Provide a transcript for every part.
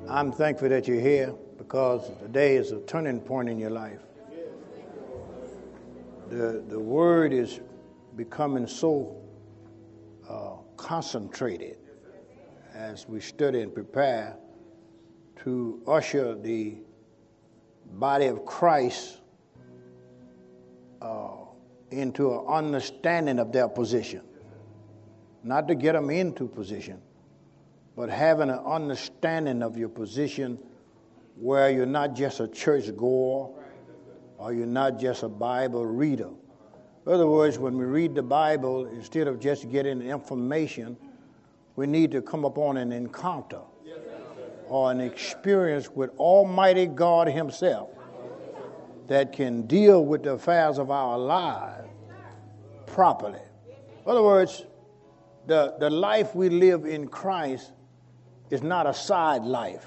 I'm thankful that you're here because today is a turning point in your life. The word is becoming so concentrated as we study and prepare to usher the body of Christ into an understanding of their position. Not to get them into position, but having an understanding of your position where you're not just a church goer or you're not just a Bible reader. In other words, when we read the Bible, instead of just getting information, we need to come upon an encounter or an experience with Almighty God Himself that can deal with the affairs of our lives properly. In other words, the life we live in Christ is not a side life.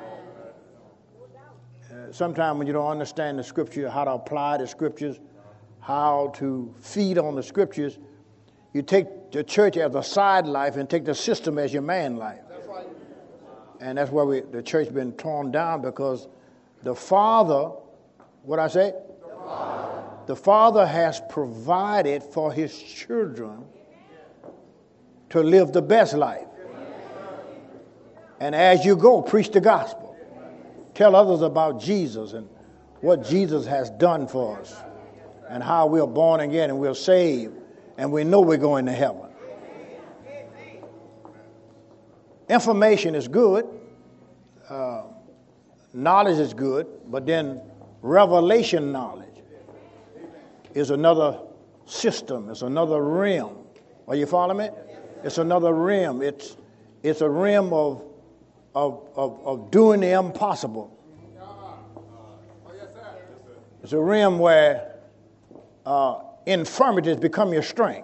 Sometimes when you don't understand the Scripture, how to apply the Scriptures, how to feed on the Scriptures, you take the church as a side life and take the system as your main life. And that's why the church been torn down, because the Father, the Father has provided for His children to live the best life. And as you go, preach the gospel. Tell others about Jesus and what Jesus has done for us and how we're born again and we're saved and we know we're going to heaven. Information is good. Knowledge is good. But then revelation knowledge is another system. It's another realm. Are you following me? It's another realm. It's a realm of doing the impossible. It's a realm where infirmities become your strength.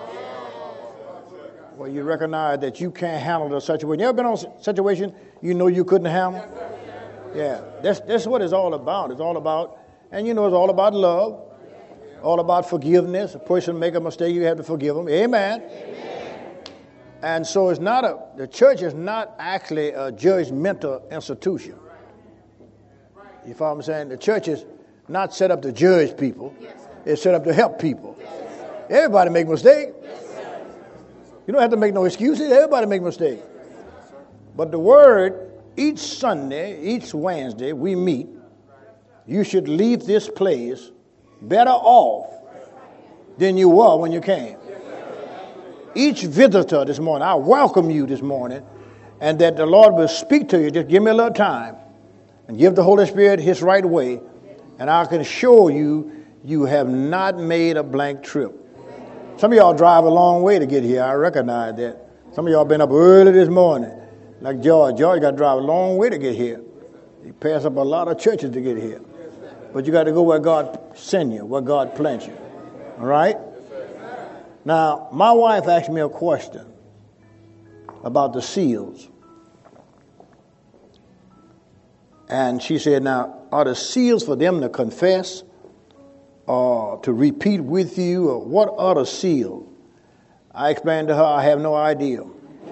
Well, you recognize that you can't handle the situation. You ever been on a situation you know you couldn't handle? Yeah, that's what it's all about. It's all about, and you know it's all about love, all about forgiveness. A person make a mistake, you have to forgive them. Amen. And so the church is not actually a judgmental institution. You follow what I'm saying? The church is not set up to judge people. It's set up to help people. Everybody make mistakes. You don't have to make no excuses. Everybody make mistakes. But the word, each Sunday, each Wednesday, we meet. You should leave this place better off than you were when you came. Each visitor this morning, I welcome you this morning, and that the Lord will speak to you. Just give me a little time and give the Holy Spirit His right way, and I can assure you, you have not made a blank trip. Some of y'all drive a long way to get here. I recognize that. Some of y'all been up early this morning, like George. George got to drive a long way to get here. You pass up a lot of churches to get here. But you got to go where God sent you, where God plants you. All right? Now, my wife asked me a question about the seals. And she said, now, are the seals for them to confess or to repeat with you, or what are the seals? I explained to her, I have no idea.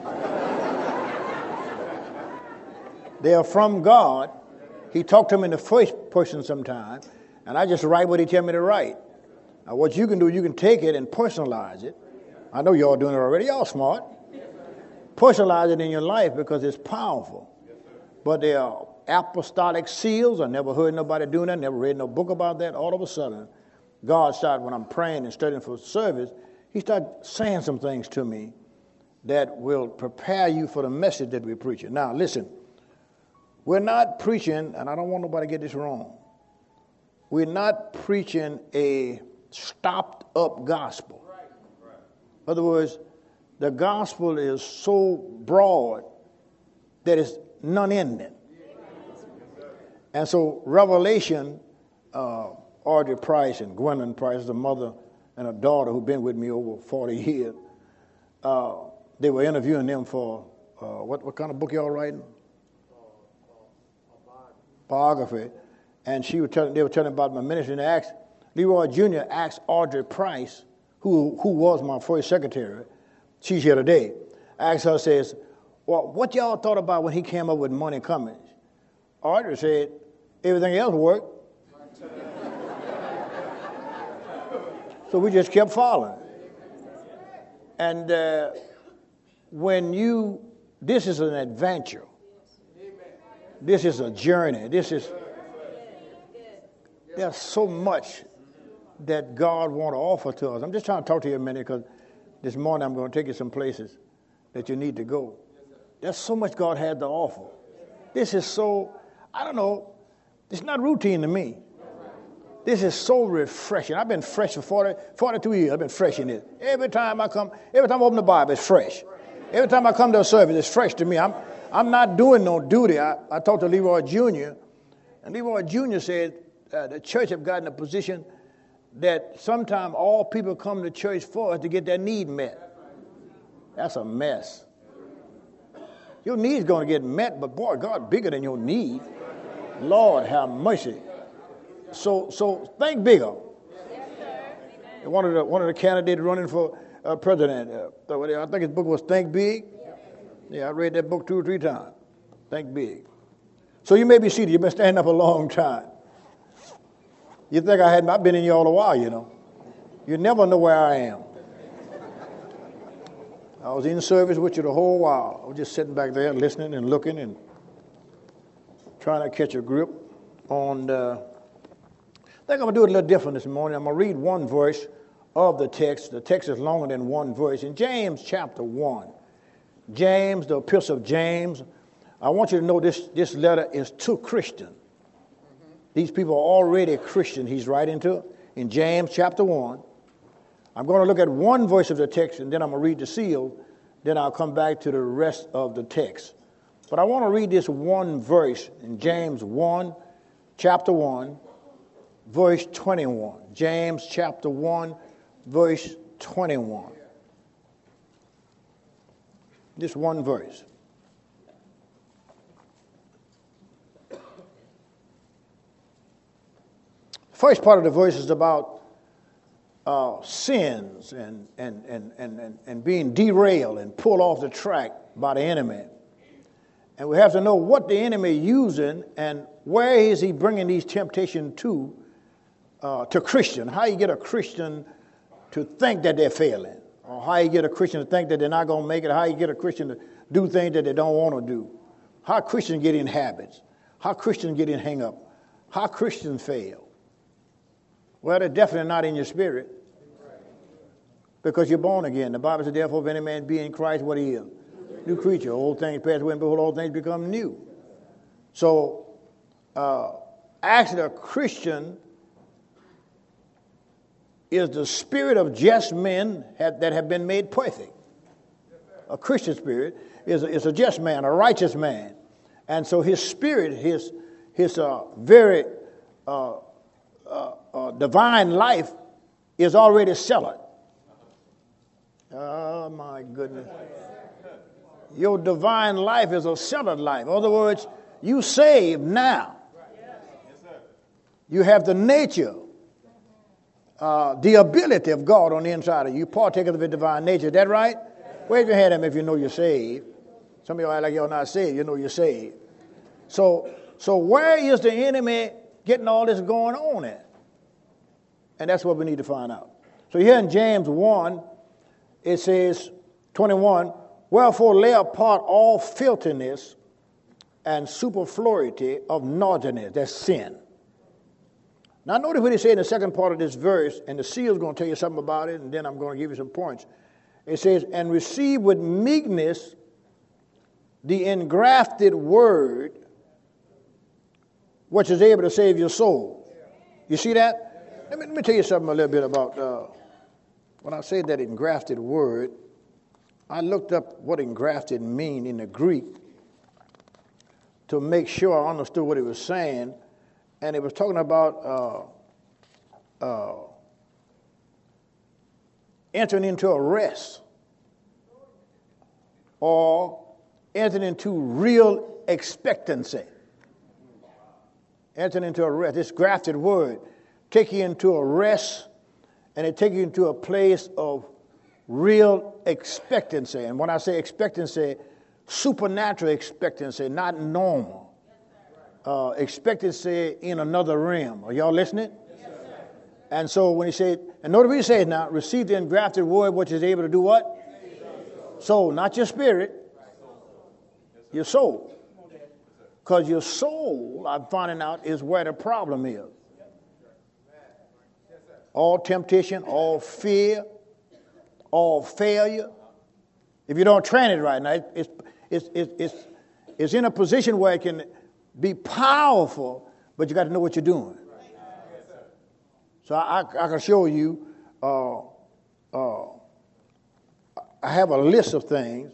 They are from God. He talked to me in the first person sometime, and I just write what He tell me to write. Now, what you can do, you can take it and personalize it. I know y'all doing it already. Y'all smart. Personalize it in your life because it's powerful. But they are apostolic seals. I never heard nobody doing that. Never read no book about that. All of a sudden, God started, when I'm praying and studying for service, He started saying some things to me that will prepare you for the message that we're preaching. Now, listen. We're not preaching, and I don't want nobody to get this wrong. We're not preaching a stopped-up gospel. In other words, the gospel is so broad that it's non-ending. And so Revelation, Audrey Price and Gwendolyn Price, the mother and a daughter who've been with me over 40 years, they were interviewing them for, what kind of book y'all writing? Biography. And they were telling about my ministry, and they asked, Leroy Jr. asked Audrey Price, who was my first secretary, she's here today, asked her, says, Well, what y'all thought about when he came up with Money Cummings? Arthur said, everything else worked. So we just kept following. And this is an adventure. This is a journey. There's so much that God wants to offer to us. I'm just trying to talk to you a minute because this morning I'm going to take you some places that you need to go. There's so much God had to offer. This is so, I don't know, it's not routine to me. This is so refreshing. I've been fresh for 42 years. I've been fresh in it. Every time I open the Bible, it's fresh. Every time I come to a service, it's fresh to me. I'm not doing no duty. I talked to Leroy Jr., and Leroy Jr. said the church have gotten a position that sometimes all people come to church for is to get their need met. That's a mess. Your need's going to get met, but boy, God bigger than your need. Lord have mercy. So think bigger. One of the candidates running for president, I think his book was Think Big. Yeah, I read that book 2 or 3 times. Think Big. So you may be seated. You've been standing up a long time. You think I've been in here all a while, you know. You never know where I am. I was in service with you the whole while. I was just sitting back there listening and looking and trying to catch a grip on I think I'm going to do it a little different this morning. I'm going to read one verse of the text. The text is longer than one verse. In James chapter 1, James, the epistle of James, I want you to know this letter is to Christians. These people are already Christian he's writing to. In James chapter 1, I'm going to look at one verse of the text, and then I'm going to read the seal. Then I'll come back to the rest of the text. But I want to read this one verse in James 1, chapter 1, verse 21. James chapter 1, verse 21. This one verse. First part of the verse is about sins and being derailed and pulled off the track by the enemy. And we have to know what the enemy is using and where is he bringing these temptations to Christian. How you get a Christian to think that they're failing, or how you get a Christian to think that they're not going to make it, how you get a Christian to do things that they don't want to do, how Christians get in habits, how Christians get in hang-up, how Christians fail. Well, they're definitely not in your spirit because you're born again. The Bible says, therefore, if any man be in Christ, what he is? New creature. Old things pass away, and behold, all things become new. So, actually, a Christian is the spirit of just men that have been made perfect. A Christian spirit is a just man, a righteous man. And so his spirit, his very divine life is already settled. Oh, my goodness. Your divine life is a settled life. In other words, you saved now. You have the nature, the ability of God on the inside of you. You partake of the divine nature. Is that right? Wave your hand at me if you know you're saved. Some of you act like you're not saved. You know you're saved. So where is the enemy getting all this going on at? And that's what we need to find out. So here in James 1, it says, 21, wherefore lay apart all filthiness and superfluity of naughtiness. That's sin. Now notice what he said in the second part of this verse, and the seal is going to tell you something about it, and then I'm going to give you some points. It says, and receive with meekness the engrafted word, which is able to save your soul. You see that? Let me tell you something a little bit about when I say that engrafted word. I looked up what engrafted mean in the Greek to make sure I understood what it was saying, and it was talking about entering into a rest or entering into real expectancy. Entering into a rest. This grafted word take you into a rest, and it take you into a place of real expectancy. And when I say expectancy, supernatural expectancy, not normal. Expectancy in another realm. Are y'all listening? Yes, and so when he said, and notice what he says now, receive the engrafted word which is able to do what? Soul, not your spirit, your soul. Because your soul, I'm finding out, is where the problem is. All temptation, all fear, all failure. If you don't train it right now, it's in a position where it can be powerful, but you got to know what you're doing. So I can show you, I have a list of things.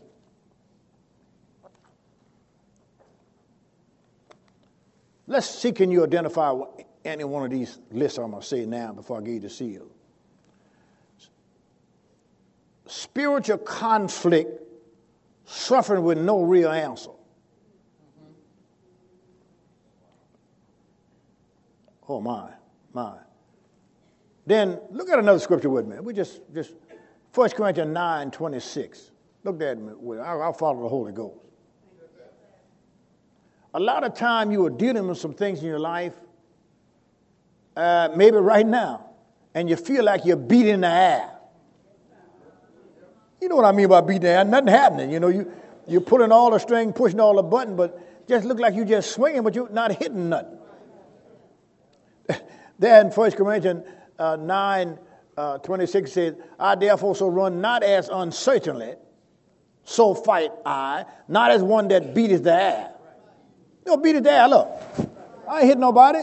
Let's see, can you identify any one of these lists I'm going to say now before I give you the seal? Spiritual conflict, suffering with no real answer. Oh, my. Then look at another scripture with me. We just 1 Corinthians 9:26. Look at me. I'll follow the Holy Ghost. A lot of time you are dealing with some things in your life, maybe right now, and you feel like you're beating the air. You know what I mean by beating the air? Nothing happening. You know, you're pulling all the string, pushing all the button, but just look like you're just swinging, but you're not hitting nothing. There in 1 Corinthians 9:26 says, I therefore so run not as uncertainly, so fight I, not as one that beateth the air. You don't beat it there. Look, I ain't hit nobody.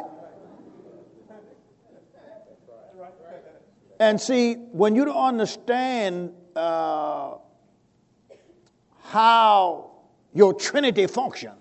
And see, when you don't understand how your Trinity function,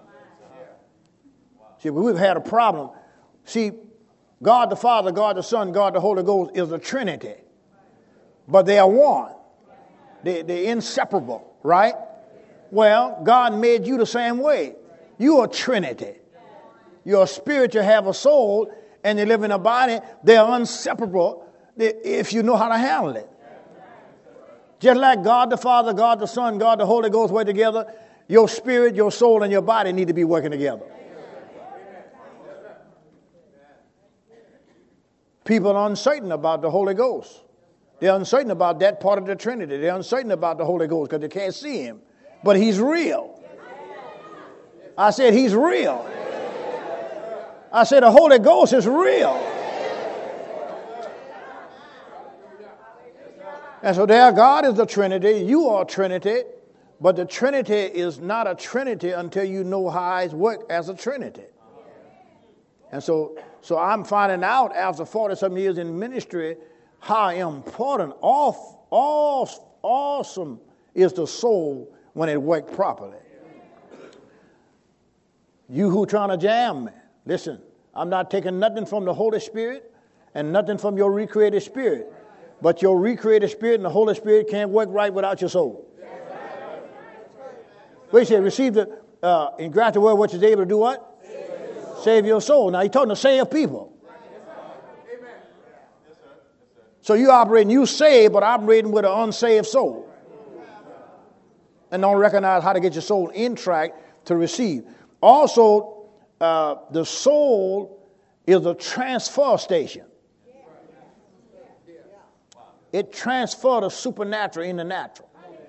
see, we've had a problem. See, God the Father, God the Son, God the Holy Ghost is a Trinity, but they are one. They're inseparable, right? Well, God made you the same way. You're a Trinity. You're a spirit, you have a soul, and you live in a body. They're inseparable if you know how to handle it. Just like God the Father, God the Son, God the Holy Ghost work together, your spirit, your soul, and your body need to be working together. People are uncertain about the Holy Ghost. They're uncertain about that part of the Trinity. They're uncertain about the Holy Ghost because they can't see him. But he's real. I said he's real. I said the Holy Ghost is real. And so there, God is the Trinity. You are a Trinity. But the Trinity is not a Trinity until you know how it works as a Trinity. And so I'm finding out after 40-some years in ministry how important, awesome is the soul when it works properly. You who trying to jam me, listen, I'm not taking nothing from the Holy Spirit and nothing from your recreated spirit. But your recreated spirit and the Holy Spirit can't work right without your soul. What he said, receive the engrafted word which is able to do what? Save your soul. Now he's talking to save people. So you operating, you saved, but operating with an unsaved soul. And don't recognize how to get your soul in track to receive. Also, the soul is a transfer station. It transfers the supernatural in the natural.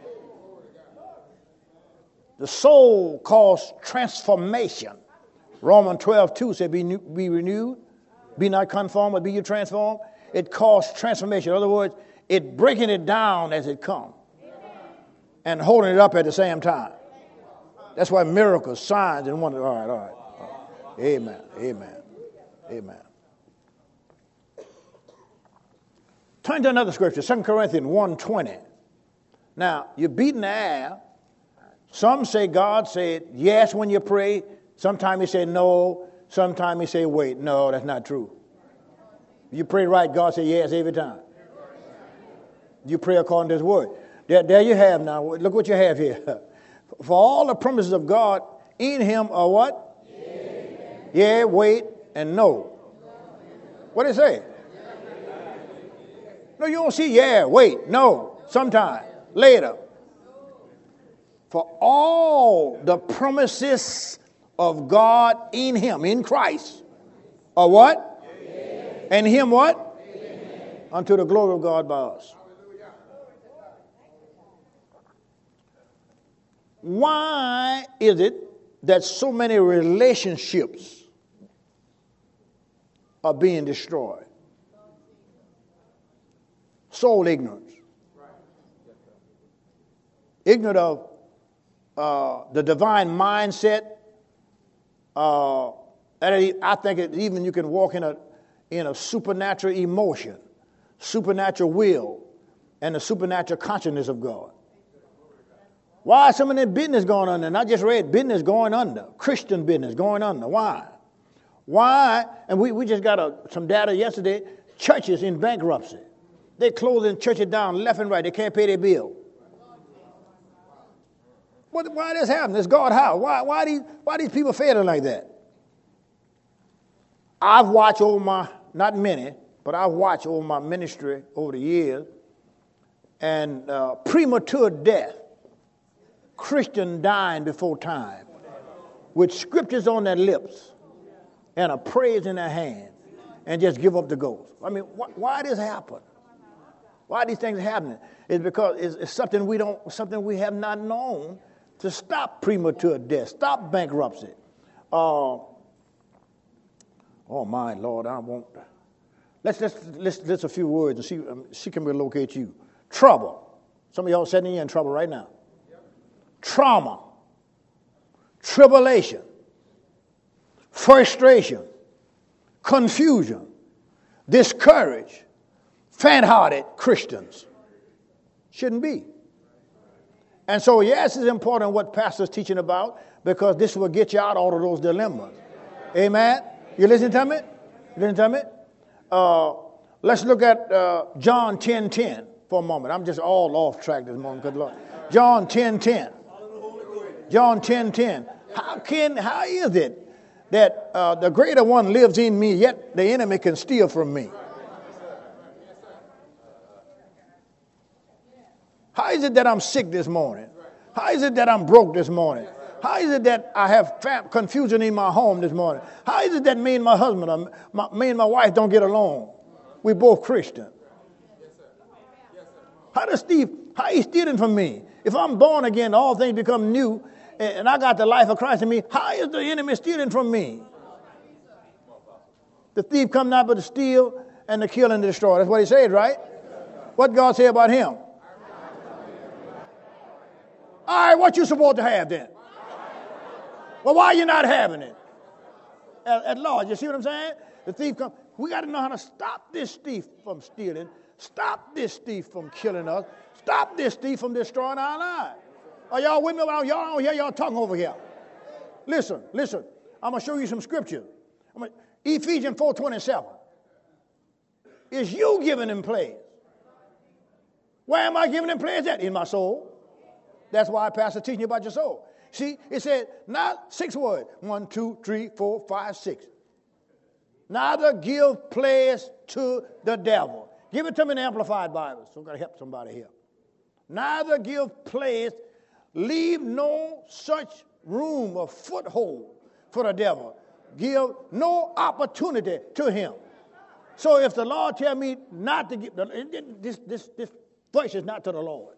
The soul causes transformation. Romans 12:2 said, be renewed, be not conformed, but be you transformed. It causes transformation. In other words, it breaking it down as it comes and holding it up at the same time. That's why miracles, signs, and wonders. All right. Amen. Turn to another scripture, 2 Corinthians 1:20. Now, you're beating the air. Some say God said yes when you pray. Sometimes he say no. Sometimes he say wait. No, that's not true. You pray right, God say yes every time. You pray according to his word. There you have now. Look what you have here. For all the promises of God in him are what? Yeah, wait, and no. What did it say? No, you don't see yeah, wait, no, sometime, later. For all the promises of God in him, in Christ, are what? Amen. And him what? Amen. Unto the glory of God by us. Why is it that so many relationships are being destroyed? Soul ignorance. Ignorant of the divine mindset. I think even you can walk in a supernatural emotion, supernatural will, and the supernatural consciousness of God. Why is some of that business going under? And I just read business going under, Christian business going under. Why? Why? And we just got some data yesterday. Churches in bankruptcy. They're closing churches down left and right. They can't pay their bill. Why this happening? It's God's house. Why these people failing like that? I've watched over my, not many, but I've watched over my ministry over the years, and premature death, Christian dying before time, with scriptures on their lips and a praise in their hand, and just give up the ghost. I mean, why this happen? Why these things happening? It's because it's something we have not known to stop premature death, stop bankruptcy. Oh my Lord, I won't. Let's a few words and see can we locate you. Trouble. Some of y'all sitting here in trouble right now. Trauma, tribulation, frustration, confusion, discouraged, faint-hearted Christians. Shouldn't be. And so, yes, it's important what Pastor's teaching about, because this will get you out all of those dilemmas. Amen? You listen to me? You listen to me? Let's look at John 10:10 for a moment. I'm just all off track this morning. Good Lord. John 10:10. John 10:10. How is it that the greater one lives in me, yet the enemy can steal from me? How is it that I'm sick this morning? How is it that I'm broke this morning? How is it that I have confusion in my home this morning? How is it that me and my husband, me and my wife don't get along? We're both Christian. How he's stealing from me? If I'm born again, all things become new, and I got the life of Christ in me, how is the enemy stealing from me? The thief come not but to steal and to kill and to destroy. That's what he said, right? What God say about him? All right, what you supposed to have then? Well, why are you not having it? At large, you see what I'm saying? The thief comes. We got to know how to stop this thief from stealing. Stop this thief from killing us. Stop this thief from destroying our lives. Are y'all with me? Y'all don't hear y'all talking over here. Listen. I'm going to show you some scripture. Ephesians 4:27. Is you giving him praise? Where am I giving him praise at? In my soul. That's why I pastor teaching you about your soul. See, it said, not 6 words. 1, 2, 3, 4, 5, 6. Neither give place to the devil. Give it to me in the Amplified Bible. So I've got to help somebody here. Neither give place, leave no such room or foothold for the devil. Give no opportunity to him. So if the Lord tell me not to give, this voice is not to the Lord.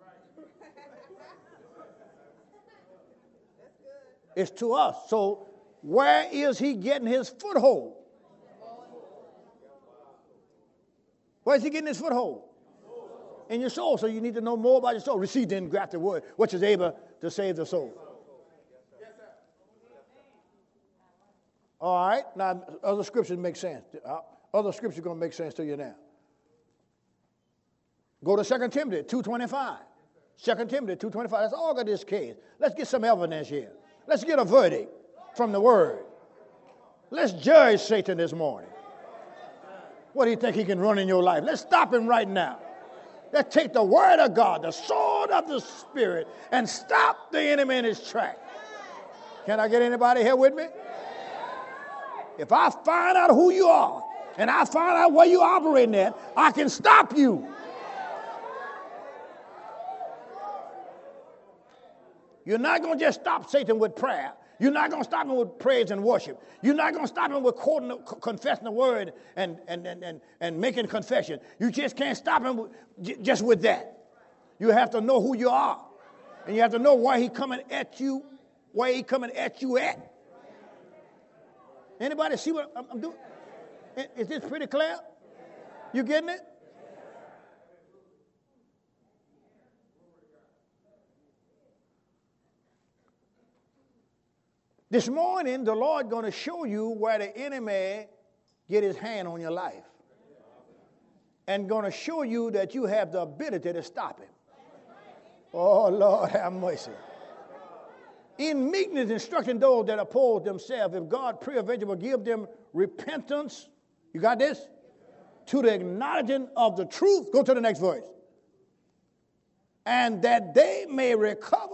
It's to us. So where is he getting his foothold? Where is he getting his foothold? In your soul. So you need to know more about your soul. Receive the engrafted word, which is able to save the soul. All right. Now, other scriptures make sense. Other scriptures are going to make sense to you now. Go to 2 Timothy 2:25. 2 Timothy 2:25. Let's all get this case. Let's get some evidence here. Let's get a verdict from the word. Let's judge Satan this morning. What do you think he can run in your life? Let's stop him right now. Let's take the word of God, the sword of the Spirit, and stop the enemy in his track. Can I get anybody here with me? If I find out who you are and I find out where you're operating at, I can stop you. You're not going to just stop Satan with prayer. You're not going to stop him with praise and worship. You're not going to stop him with confessing the word and making confession. You just can't stop him just with that. You have to know who you are. And you have to know why he's coming at you, at. Anybody see what I'm doing? Is this pretty clear? You getting it? This morning, the Lord going to show you where the enemy get his hand on your life. And going to show you that you have the ability to stop him. Oh, Lord, have mercy. In meekness, instructing those that oppose themselves, if God preeventually will give them repentance, you got this? To the acknowledging of the truth. Go to the next verse. And that they may recover.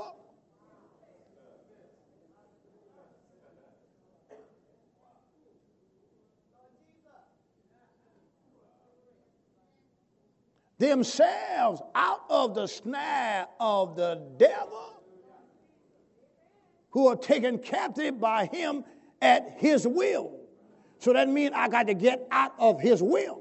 Themselves out of the snare of the devil, who are taken captive by him at his will. So that means I got to get out of his will.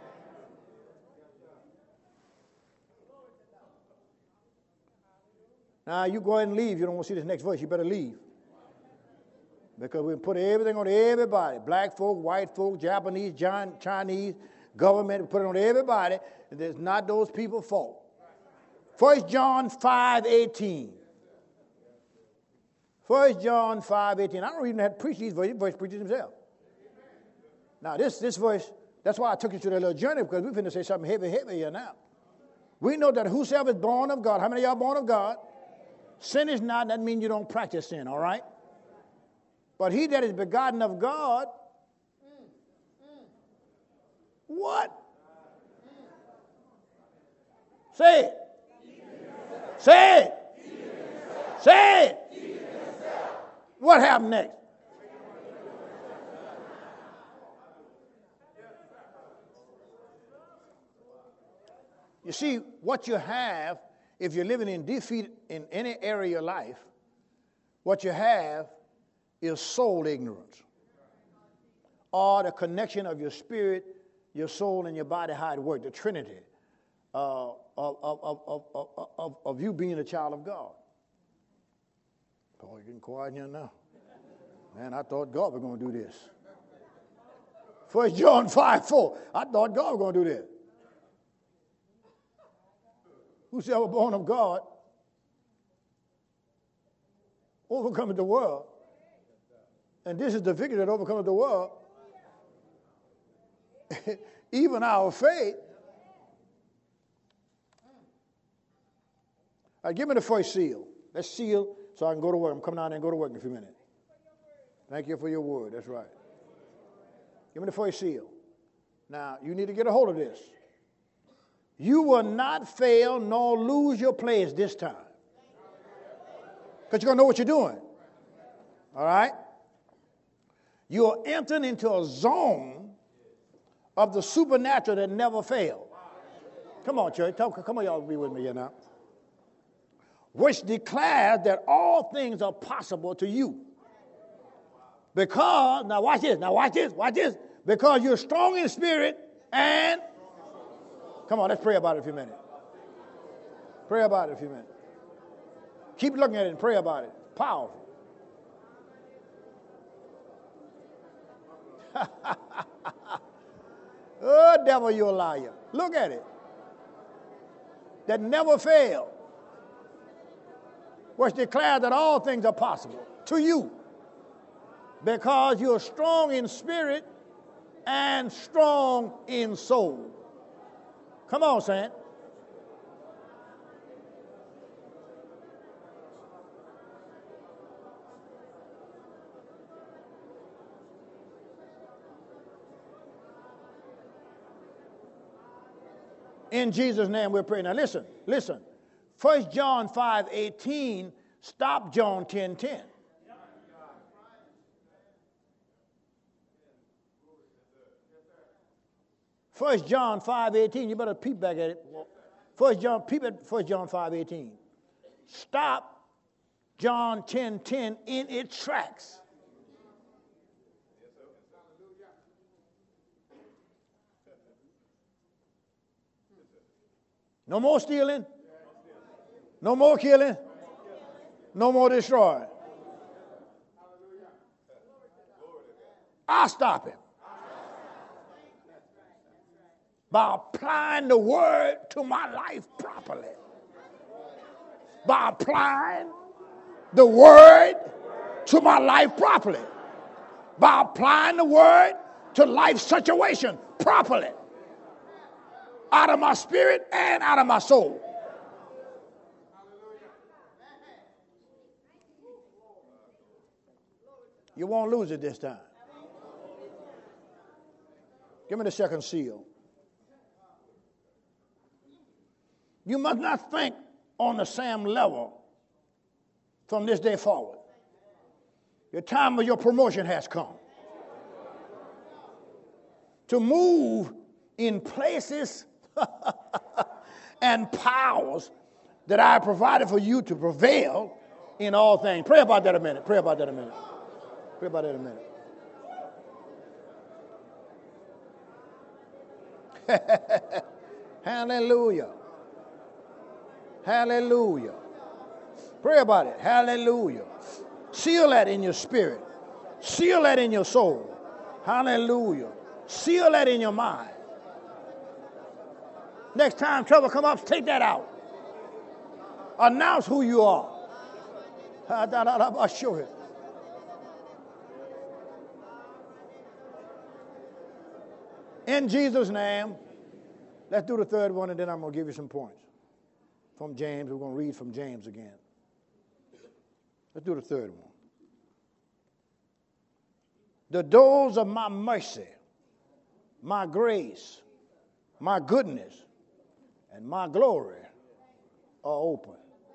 Now you go ahead and leave. You don't want to see this next verse. You better leave. Because we put everything on everybody. Black folk, white folk, Japanese, Chinese, government, we put it on everybody. And it's not those people's fault. 1 John 5:18. 1 John 5:18. I don't even have to preach these verses. Verse preaches himself. Now this verse, that's why I took you to that little journey, because we're finna say something heavy here now. We know that whosoever is born of God, how many of y'all born of God? Sin is not, that means you don't practice sin, all right? But he that is begotten of God, what? Say it. Say it. Say it. What happened next? You see, what you have, if you're living in defeat in any area of your life, what you have is soul ignorance, or the connection of your spirit, your soul, and your body, how it works, the Trinity of you being a child of God. Oh, you're getting quiet here now. Man, I thought God was going to do this. 1 John 5:4. I thought God was going to do this. Whosoever born of God overcometh the world. And this is the victory that overcometh the world. Even our faith. All right, give me the first seal. Let's seal so I can go to work. I'm coming out and go to work in a few minutes. Thank you for your word. That's right. Give me the first seal. Now, you need to get a hold of this. You will not fail nor lose your place this time. Because you're going to know what you're doing. All right? You're entering into a zone of the supernatural that never fails. Come on, church. Come on, y'all be with me here now. Which declares that all things are possible to you. Because, now watch this. Because you're strong in spirit and... Come on, let's pray about it a few minutes. Pray about it a few minutes. Keep looking at it and pray about it. Powerful. Oh, devil, you're a liar. Look at it. That never failed. Which declares that all things are possible to you. Because you're strong in spirit and strong in soul. Come on, Saint. In Jesus' name we're praying. Now listen. 1 John 5:18, stop John 10:10. First John 5:18, you better peep back at it. Peep at 1 John 5:18. Stop John 10:10 in its tracks. No more stealing. No more killing. No more destroying. I'll stop him by applying the word to my life properly. By applying the word to my life properly. By applying the word to life situation properly. Out of my spirit and out of my soul. You won't lose it this time. Give me the second seal. You must not think on the same level from this day forward. Your time of your promotion has come. To move in places and powers that I have provided for you to prevail in all things. Pray about that a minute. Pray about that a minute. Pray about that a minute. Hallelujah. Hallelujah. Pray about it. Hallelujah. Seal that in your spirit. Seal that in your soul. Hallelujah. Seal that in your mind. Next time trouble come up, take that out. Announce who you are. I'll show you. In Jesus' name, let's do the third one, and then I'm going to give you some points from James. We're going to read from James again. Let's do the third one. The doors of my mercy, my grace, my goodness, and my glory are open.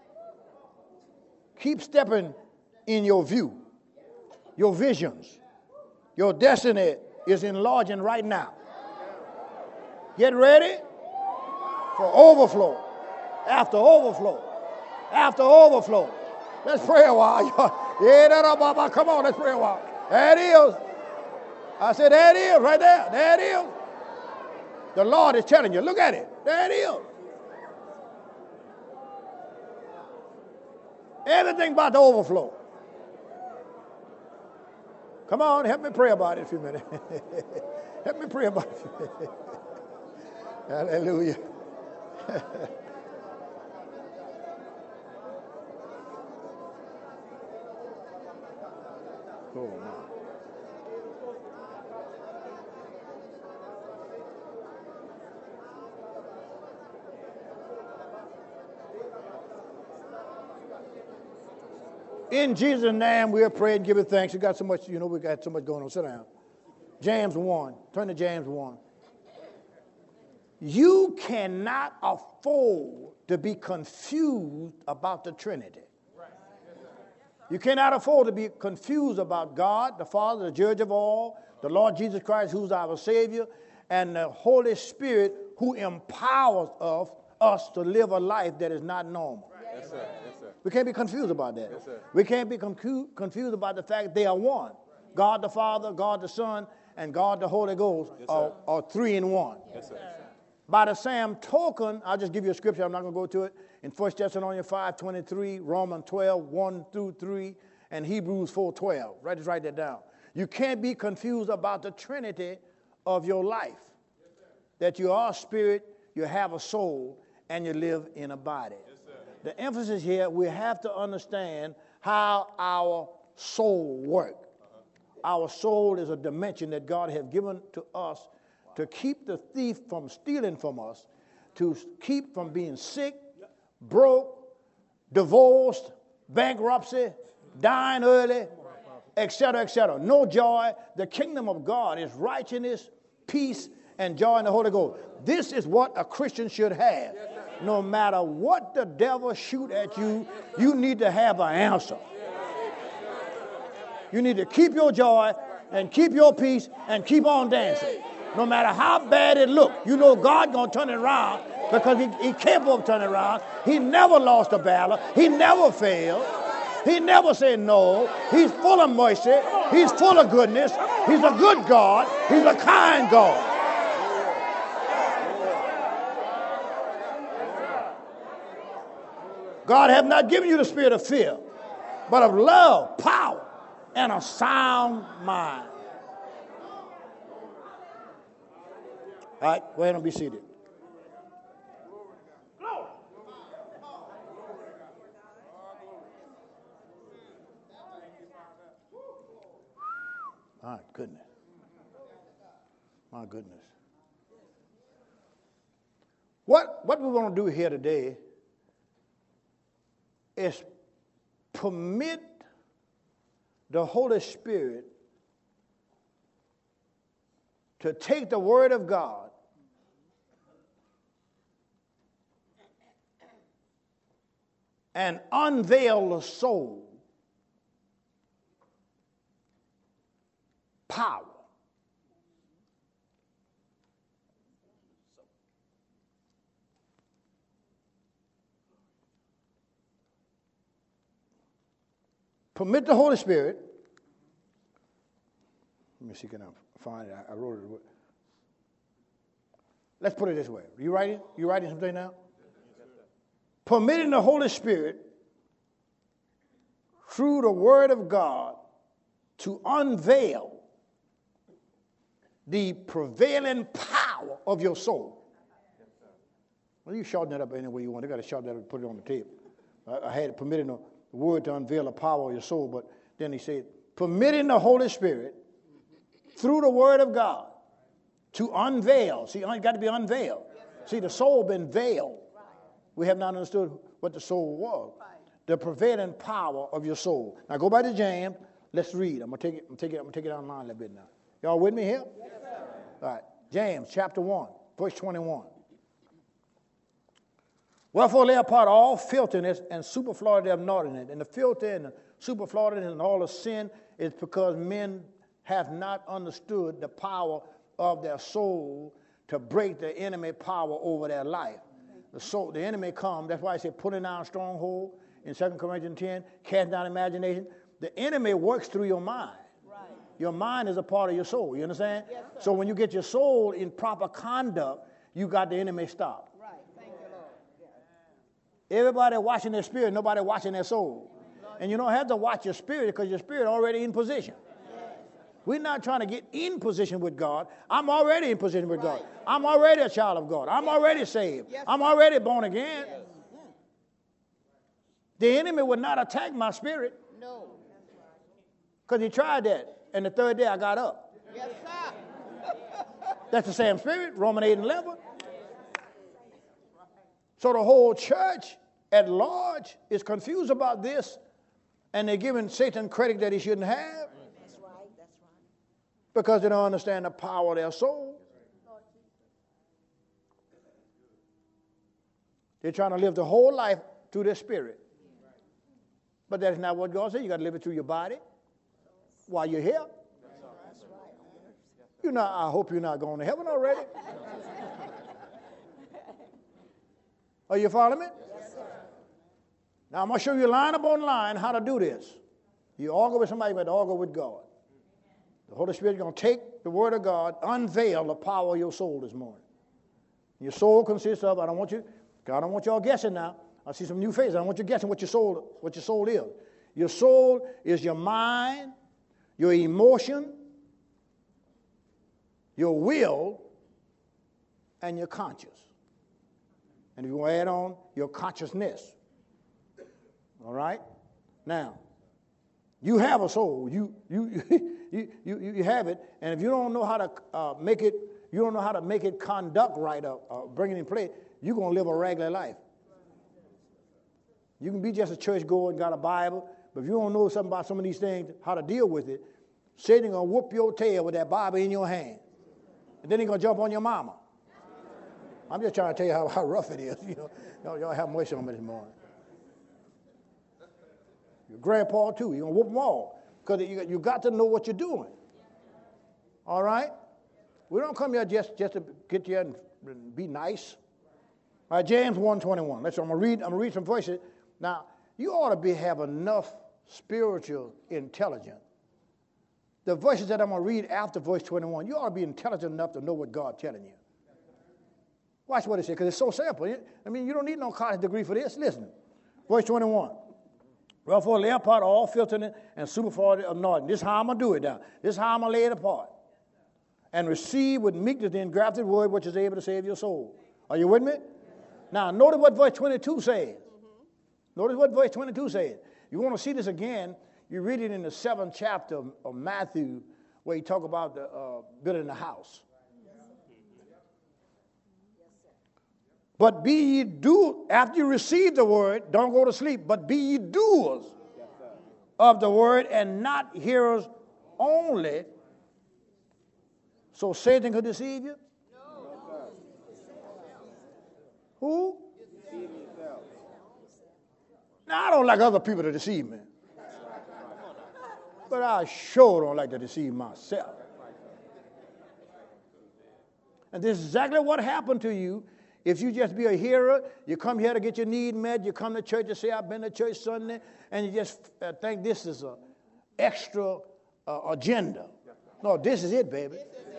Keep stepping in your view, your visions. Your destiny is enlarging right now. Get ready for overflow, after overflow, after overflow. Let's pray a while. Yeah, come on, let's pray a while. There it is. I said, there it is, right there. There it is. The Lord is telling you, look at it. There it is. Everything about the overflow. Come on, help me pray about it a few minutes. Help me pray about it a few minutes. Hallelujah. Oh, my. In Jesus' name, we'll pray and give it thanks. We got so much, we got so much going on. Sit down. James 1. Turn to James 1. You cannot afford to be confused about the Trinity. You cannot afford to be confused about God, the Father, the judge of all, the Lord Jesus Christ, who's our Savior, and the Holy Spirit, who empowers us to live a life that is not normal. Yes, sir. Yes, sir. We can't be confused about that. Yes, sir. We can't be confused about the fact they are one. God the Father, God the Son, and God the Holy Ghost are three in one. Yes, sir. By the same token, I'll just give you a scripture. I'm not going to go to it. In 1 Thessalonians 5:23, Romans 12:1-3, and Hebrews 4:12. Just write that down. You can't be confused about the Trinity of your life. That you are a spirit, you have a soul, and you live in a body. The emphasis here, we have to understand how our soul works. Our soul is a dimension that God has given to us to keep the thief from stealing from us, to keep from being sick, broke, divorced, bankruptcy, dying early, etc., etc. No joy. The kingdom of God is righteousness, peace, and joy in the Holy Ghost. This is what a Christian should have. No matter what the devil shoot at you, you need to have an answer. You need to keep your joy and keep your peace and keep on dancing. No matter how bad it looks, you know God's going to turn it around because He's capable of turning it around. He never lost a battle. He never failed. He never said no. He's full of mercy. He's full of goodness. He's a good God. He's a kind God. God have not given you the spirit of fear, but of love, power, and a sound mind. All right, go ahead and be seated. My goodness. My goodness. What we want to do here today is permit the Holy Spirit to take the Word of God and unveil the soul power. Permit the Holy Spirit. Let me see, can I find it? I wrote it. Let's put it this way. You writing? You writing something now? Permitting the Holy Spirit through the Word of God to unveil the prevailing power of your soul. Well, you shouting that up any way you want. You got to shout that up and put it on the tape. I had it permitting the Word to unveil the power of your soul, but then he said, permitting the Holy Spirit through the Word of God to unveil. See, it's got to be unveiled. See, the soul been veiled. We have not understood what the soul was. The prevailing power of your soul. Now go back to James. Let's read. I'm gonna take it online a little bit now. Y'all with me here? Yes, sir. All right. James chapter 1, verse 21. Wherefore lay apart all filthiness and superfluity of naughtiness. And the filthy and the superfluity and all the sin is because men have not understood the power of their soul to break the enemy power over their life. The enemy comes. That's why I say putting down a stronghold in 2 Corinthians 10, cast down imagination. The enemy works through your mind. Right. Your mind is a part of your soul. You understand? Yes, so when you get your soul in proper conduct, you got the enemy stopped. Right. Thank you, Lord. Yeah. Everybody watching their spirit, nobody watching their soul. And you don't have to watch your spirit because your spirit already in position. We're not trying to get in position with God. I'm already in position with God. I'm already a child of God. I'm already saved. I'm already born again. The enemy would not attack my spirit. No. Because he tried that. And the third day I got up. Yes, sir. That's the same spirit, Romans 8 and 11. So the whole church at large is confused about this, and they're giving Satan credit that he shouldn't have. Because they don't understand the power of their soul. They're trying to live the whole life through their spirit. But that is not what God said. You got to live it through your body while you're here. I hope you're not going to heaven already. Are you following me? Now I'm going to show you line upon line how to do this. You argue with somebody, but argue with God. The Holy Spirit is going to take the Word of God, unveil the power of your soul this morning. Your soul consists of, God, I don't want y'all guessing now. I see some new faces. I don't want you guessing what your soul is. Your soul is your mind, your emotion, your will, and your conscience. And if you want to add on, your consciousness. All right? Now, you have a soul. You have it, and if you don't know how to make it conduct right or bring it in play, you're going to live a regular life. You can be just a church goer and got a Bible, but if you don't know something about some of these things, how to deal with it, Satan going to whoop your tail with that Bible in your hand, and then he's going to jump on your mama. I'm just trying to tell you how rough it is. Y'all have mercy on me this morning. Your grandpa too. You're going to whoop them all. Because you got to know what you're doing. All right? We don't come here just to get you and be nice. All right, James 1:21. I'm going to read some verses. Now, you ought to have enough spiritual intelligence. The verses that I'm going to read after verse 21, you ought to be intelligent enough to know what God's telling you. Watch what it says, because it's so simple. I mean, you don't need no college degree for this. Listen, verse 21. Wherefore lay apart all filthiness and superfluity of naughty. This is how I'm going to do it now. This is how I'm going to lay it apart. And receive with meekness the engrafted word which is able to save your soul. Are you with me? Now, notice what verse 22 says. Notice what verse 22 says. You want to see this again, you read it in the 7th chapter of Matthew, where he talk about the building the house. But be ye do, after you receive the word, don't go to sleep, but be ye doers of the word and not hearers only. So Satan could deceive you? No. Who? Now, I don't like other people to deceive me. But I sure don't like to deceive myself. And this is exactly what happened to you. If you just be a hearer, you come here to get your need met, you come to church and say, I've been to church Sunday, and you just think this is an extra agenda. No, this is it, baby.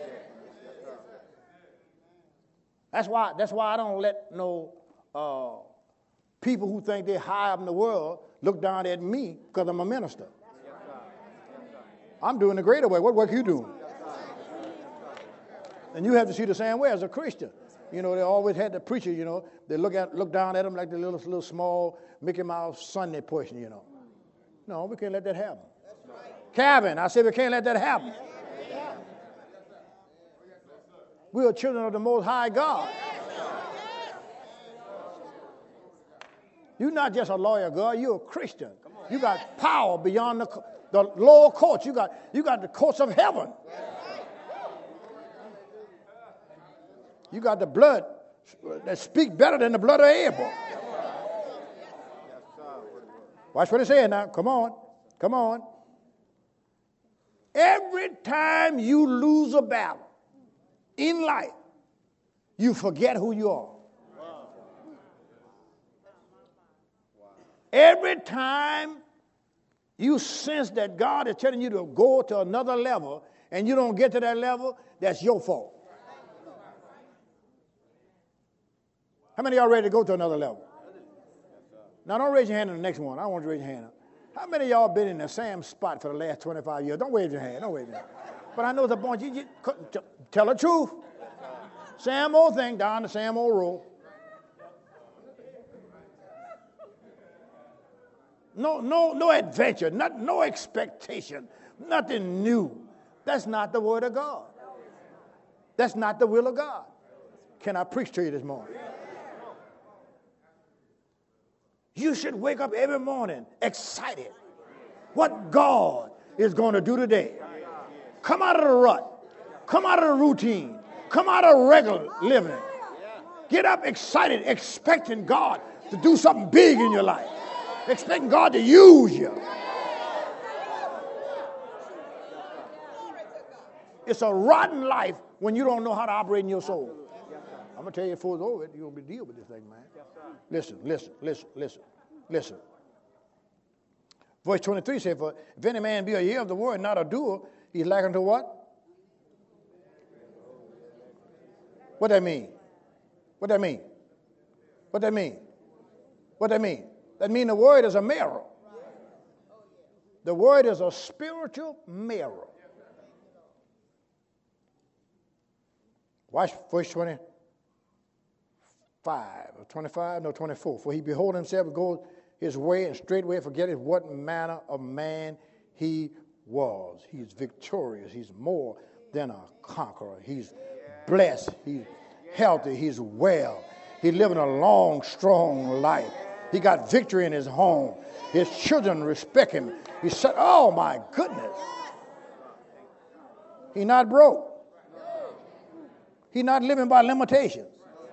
That's why I don't let no people who think they're high up in the world look down at me because I'm a minister. I'm doing the greater way. What work you doing? And you have to see the same way as a Christian. You know, they always had the preacher, you know, they look down at them like the little small Mickey Mouse Sunday person, you know. No, we can't let that happen. Calvin, I said we can't let that happen. We are children of the Most High God. You're not just a lawyer, God. You're a Christian. You got power beyond the lower courts. You got the courts of heaven. You got the blood that speaks better than the blood of Abel. Watch what it says now. Come on. Come on. Every time you lose a battle in life, you forget who you are. Every time you sense that God is telling you to go to another level and you don't get to that level, that's your fault. How many of y'all ready to go to another level? Now, don't raise your hand on the next one. I don't want you to raise your hand up. How many of y'all been in the same spot for the last 25 years? Don't wave your hand. Don't wave your hand. But I know it's a bunch. You tell the truth. Same old thing down the same old road. No adventure, no expectation, nothing new. That's not the word of God. That's not the will of God. Can I preach to you this morning? You should wake up every morning excited what God is going to do today. Come out of the rut. Come out of the routine. Come out of regular living. Get up excited, expecting God to do something big in your life. Expecting God to use you. It's a rotten life when you don't know how to operate in your soul. I'm going to tell you before it's over, you're going to be deal with this thing, man. Listen. Verse 23 says, for if any man be a hearer of the word, not a doer, he's lacking to what? What that mean? What that mean? What that mean? What that mean? That means the word is a mirror. The word is a spiritual mirror. Watch verse 25 or 25, no 24. For he behold himself go his way and straightway forgetteth what manner of man he was. He's victorious. He's more than a conqueror. He's blessed. He's healthy. He's well. He's living a long, strong life. He got victory in his home. His children respect him. He said, oh my goodness. He's not broke. He's not living by limitations.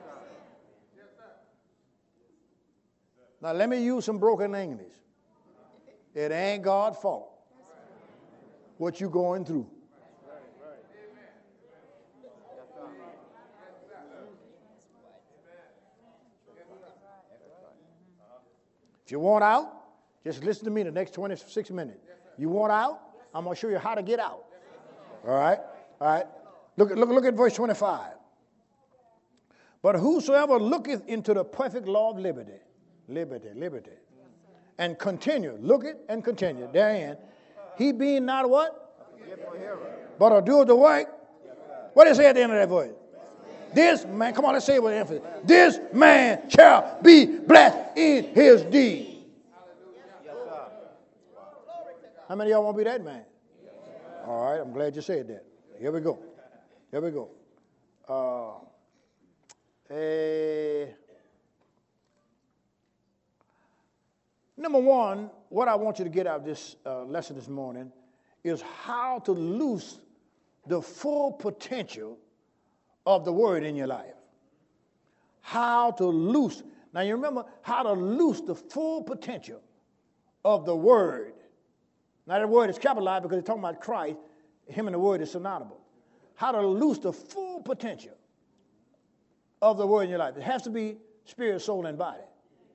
Now let me use some broken English. It ain't God's fault what you going through. If you want out, Just listen to me the next 26 minutes. You want out? I'm going to show you how to get out. All right? All right. Look at verse 25. But whosoever looketh into the perfect law of liberty, and continue, look it and continue therein, he being not what? But a doer of the work. What does it say at the end of that verse? This man, come on, let's say it with emphasis. This man shall be blessed in his deed. How many of y'all want to be that man? All right, I'm glad you said that. Here we go. Number one, what I want you to get out of this lesson this morning is how to loose the full potential of the word in your life. How to loose. Now you remember how to loose the full potential of the word. Now that word is capitalized because it's talking about Christ. Him and the word is synonymous. How to loose the full potential of the word in your life. It has to be spirit, soul, and body.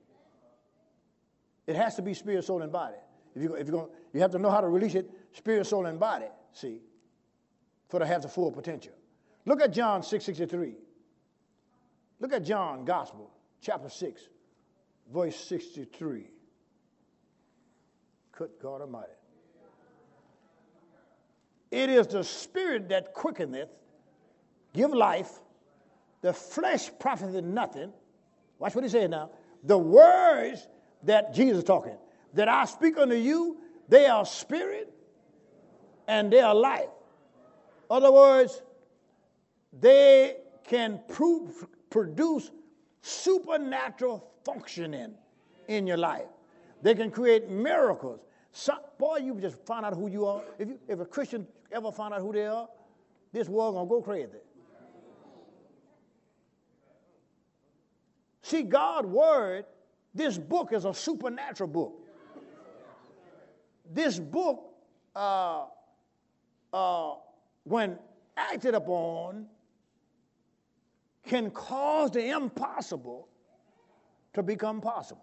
It has to be spirit, soul, and body. If you're going, you have to know how to release it, spirit, soul, and body. See, for to have the full potential. Look at John 6:63. Look at John Gospel, chapter 6, verse 63. Good God Almighty. It is the spirit that quickeneth, give life. The flesh profiteth nothing. Watch what he said now. The words that Jesus is talking, that I speak unto you, they are spirit and they are life. In other words, they can produce supernatural functioning in your life. They can create miracles. Boy, you just find out who you are. If a Christian ever find out who they are, this world going to go crazy. See, God's word, this book is a supernatural book. This book, when acted upon, can cause the impossible to become possible.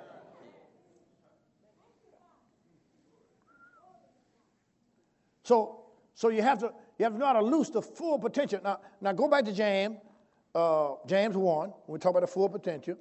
So you have to know how to loose the full potential. Now go back to James 1. We talk about the full potential.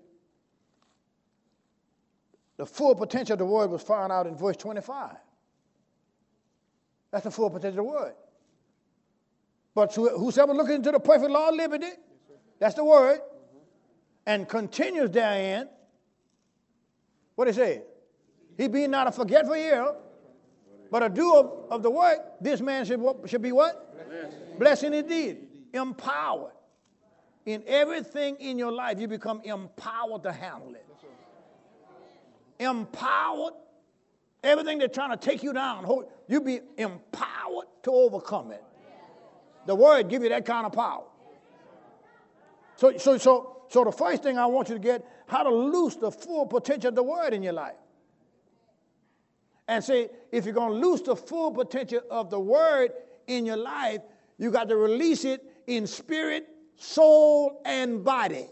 The full potential of the word was found out in verse 25. That's the full potential of the word. But whosoever looketh into the perfect law of liberty, that's the word, and continues therein, what it say? He be not a forgetful hearer, but a doer of the work, this man should be what? Blessed indeed. Empowered. In everything in your life, you become empowered to handle it. Empowered. Everything they're trying to take you down, you be empowered to overcome it. The word give you that kind of power. So the first thing I want you to get, how to loose the full potential of the word in your life. And say, if you're going to lose the full potential of the word in your life, you got to release it in spirit, soul, and body.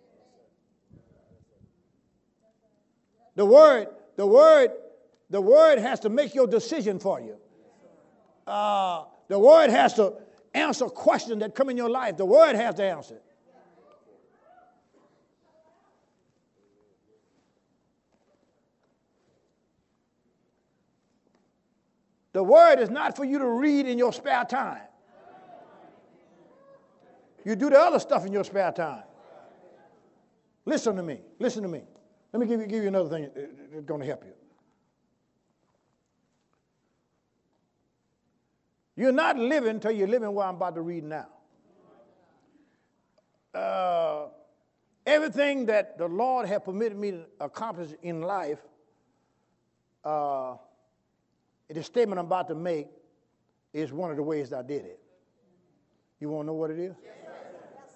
The word has to make your decision for you. The word has to answer questions that come in your life. The word has to answer. The word is not for you to read in your spare time. You do the other stuff in your spare time. Listen to me. Let me give you another thing that's going to help you. You're not living till you're living what I'm about to read now. Everything that the Lord has permitted me to accomplish in life, the statement I'm about to make is one of the ways I did it. You want to know what it is? Yes, sir.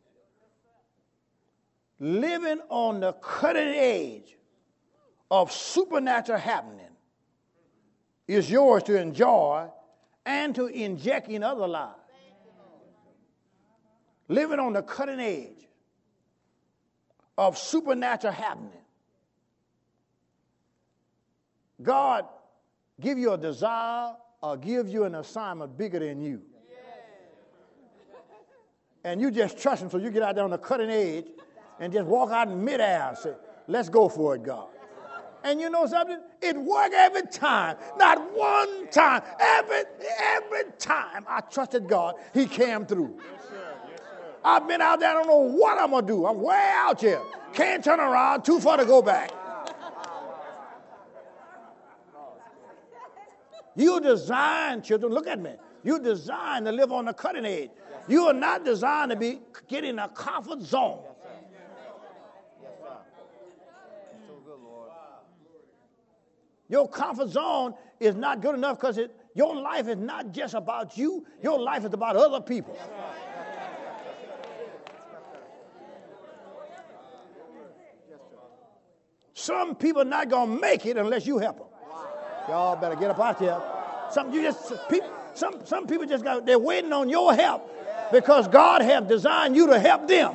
Living on the cutting edge of supernatural happening is yours to enjoy and to inject in other lives. Living on the cutting edge of supernatural happening God give you a desire or give you an assignment bigger than you. And you just trust him, so you get out there on the cutting edge and just walk out in midair and say, let's go for it, God. And you know something? It worked every time. Not one time. Every time I trusted God, he came through. Yes, sir. Yes, sir. I've been out there, I don't know what I'm going to do. I'm way out here. Can't turn around, too far to go back. You designed, children, look at me. You designed to live on the cutting edge. You are not designed to get in a comfort zone. Your comfort zone is not good enough because your life is not just about you. Your life is about other people. Some people are not going to make it unless you help them. Y'all better get up out here. Some people just they're waiting on your help because God has designed you to help them.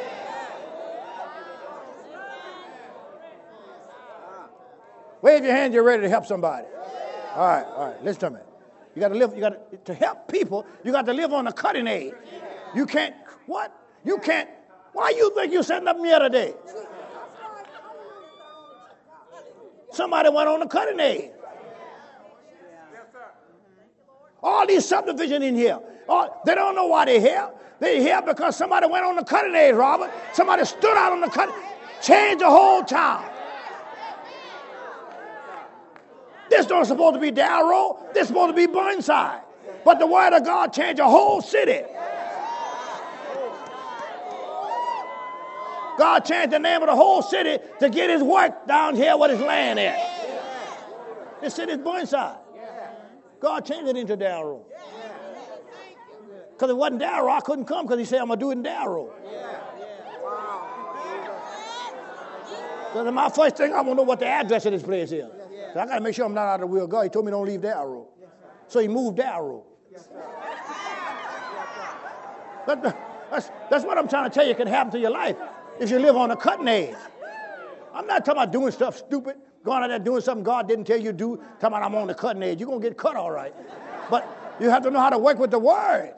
Wave your hand, you're ready to help somebody. All right, listen to me. To help people, you got to live on the cutting edge. You can't, what? You can't, why you think you're setting up me other day? Somebody went on the cutting edge. All these subdivisions in here, they don't know why they're here. They're here because somebody went on the cutting edge, Robert. Somebody stood out on the cutting, changed the whole town. This don't supposed to be Darrow. This is supposed to be Burnside. But the word of God changed a whole city. God changed the name of the whole city to get his work down here where his land is. This city is Burnside. God changed it into Darrow. Because if it wasn't Darrow, I couldn't come because he said, I'm going to do it in Darrow. So my first thing, I want to know what the address of this place is. So I got to make sure I'm not out of the will of God. He told me don't leave Darrow. So he moved Darrow. That's what I'm trying to tell you can happen to your life if you live on a cutting edge. I'm not talking about doing stuff stupid, going out there doing something God didn't tell you to do, talking about I'm on the cutting edge. You're going to get cut all right. But you have to know how to work with the word.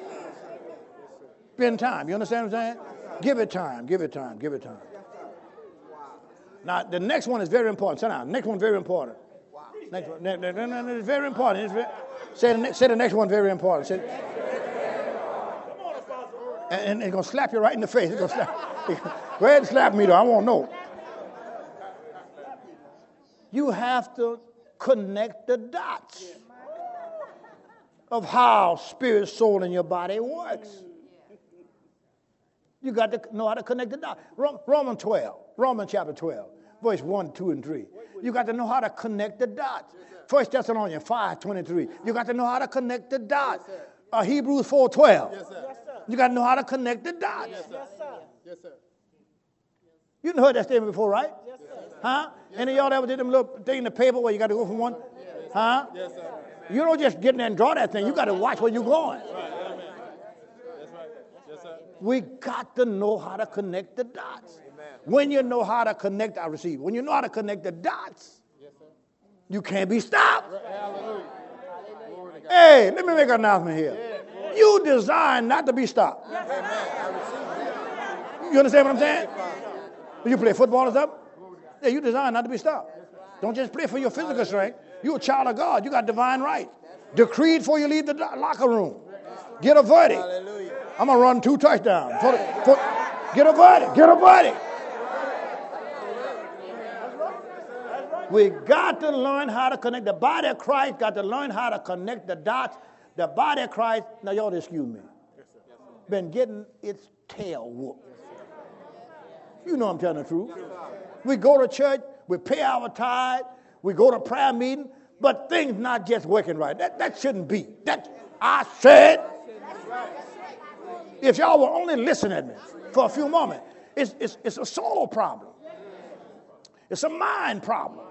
Spend time. You understand what I'm saying? Give it time. Give it time. Give it time. Now, the next one is very important. Sit down. Next one very important. Next one. It's very important. Say the next one very important. And it's going to slap you right in the face. It's gonna slap. Go ahead and slap me, though. I won't know. You have to connect the dots of how spirit, soul, and your body works. You got to know how to connect the dots. Romans chapter 12, verse 1, 2, and 3. You got to know how to connect the dots. 1 Thessalonians 5:23. You got to know how to connect the dots. Hebrews 4:12. Yes, sir. You got to know how to connect the dots. Yes, sir. Yes, sir. You done heard that statement before, right? Yes, sir. Huh? Any of y'all ever did them little thing in the paper where you got to go from one? Huh? Yes, sir. You don't just get in there and draw that thing. You got to watch where you're going. That's right. Yes, sir. We got to know how to connect the dots. Amen. When you know how to connect, I receive. When you know how to connect the dots, Yes, sir. you can't be stopped. Hallelujah. Hey, let me make an announcement here. You designed not to be stopped. You understand what I'm saying? You play football or something? Yeah, you designed not to be stopped. Don't just play for your physical strength. You're a child of God. You got divine right. Decreed before you leave the locker room. Get a verdict. I'm going to run 2 touchdowns. Get a verdict. Get a verdict. We got to learn how to connect. The body of Christ got to learn how to connect the dots. The body of Christ, now y'all excuse me, been getting its tail whooped. You know I'm telling the truth. We go to church, we pay our tithe, we go to prayer meeting, but things not just working right. That shouldn't be. I said, if y'all will only listen at me for a few moments, it's a soul problem. It's a mind problem.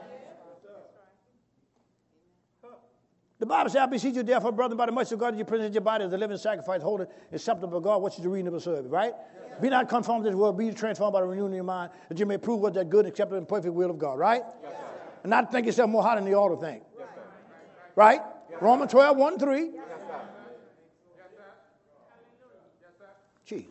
The Bible says, I beseech you, therefore, brethren, by the mercy of God, that you present your body as a living sacrifice, holy, acceptable to God, which is the reasonable service, right? Yes. Be not conformed to this world, be transformed by the renewing of your mind, that you may prove what that good, acceptable, and perfect will of God, right? Yes, And not think yourself more high than you ought to think. Right? Romans 12, 1, 3. Jesus.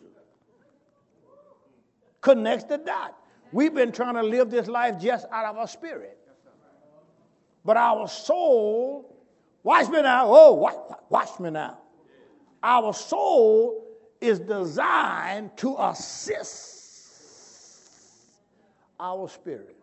Connects the dot. We've been trying to live this life just out of our spirit. But our soul, watch me now. Oh, watch me now. Our soul is designed to assist our spirit.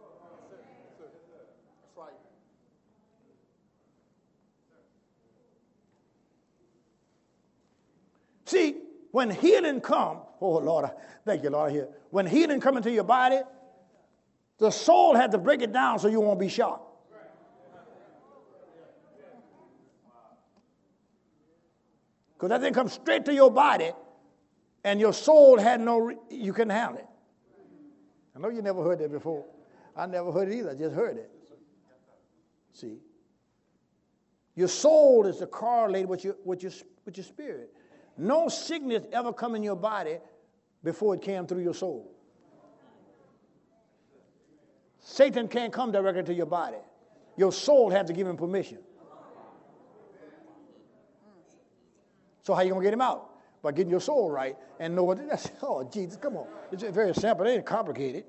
See, when healing comes, oh Lord, thank you, Lord, here. When healing comes into your body, the soul had to break it down so you won't be shocked. Because that thing comes straight to your body, and your soul had you couldn't handle it. I know you never heard that before. I never heard it either. I just heard it. See, your soul is correlated with your spirit. No sickness ever come in your body before it came through your soul. Satan can't come directly to your body. Your soul had to give him permission. So how you going to get him out? By getting your soul right and know what that's. Oh, Jesus, come on. It's very simple. It ain't complicated.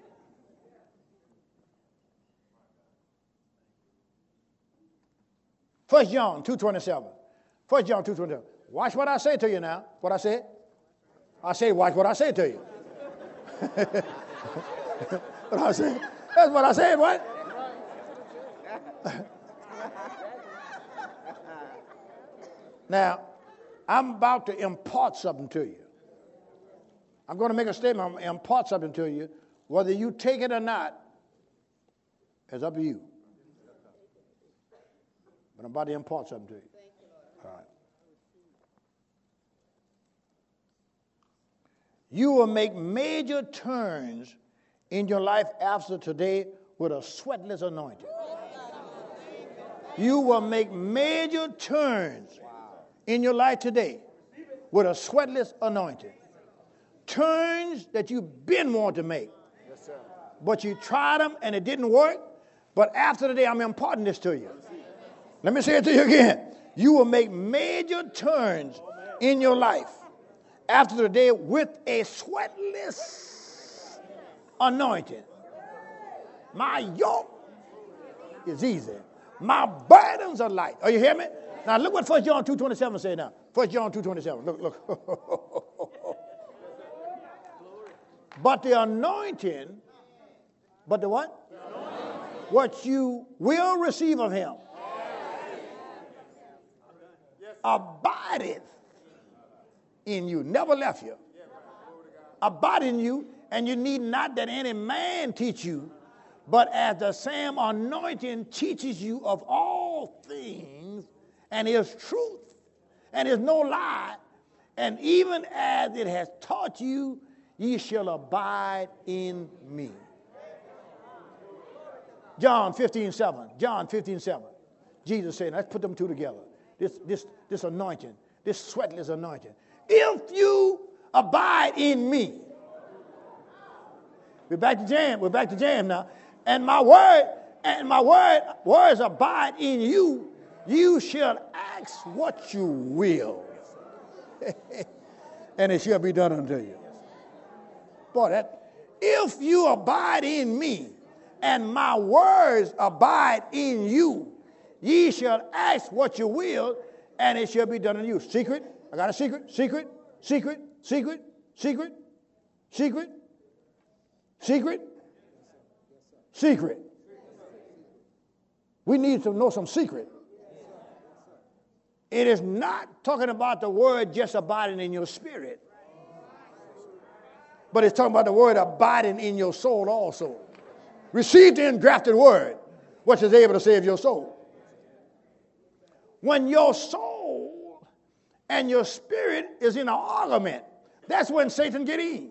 First John 2:27. First John 2:27. Watch what I say to you now. What I said? I say, watch what I say to you. What I said? That's what I said, what? Now, I'm about to impart something to you. I'm going to make a statement. I'm going to impart something to you. Whether you take it or not, it's up to you. But I'm about to impart something to you. All right. You will make major turns in your life after today with a sweatless anointing. You will make major turns in your life today with a sweatless anointing. Turns that you've been wanting to make. Yes, sir. But you tried them and it didn't work. But after today, I'm imparting this to you. Let me say it to you again. You will make major turns in your life after today with a sweatless anointing. My yoke is easy. My burdens are light. Are you hearing me? Now look what 1 John 2:27 say now. 1 John 2:27. Look. But the anointing, but the what? What you will receive of him abideth in you. Never left you. Abide in you, and you need not that any man teach you, but as the same anointing teaches you of all things, and is truth, and is no lie, and even as it has taught you, ye shall abide in me. John 15:7. John 15:7. Jesus said, let's put them two together. This anointing, this sweatless anointing. If you abide in me. We're back to jam now. And my words abide in you. You shall ask what you will. And it shall be done unto you. Boy, if you abide in me and my words abide in you, ye shall ask what you will, and it shall be done unto you. Secret? I got a secret. Secret. We need to know some secret. It is not talking about the word just abiding in your spirit, but it's talking about the word abiding in your soul also. Receive the engrafted word, which is able to save your soul. When your soul and your spirit is in an argument, that's when Satan get in.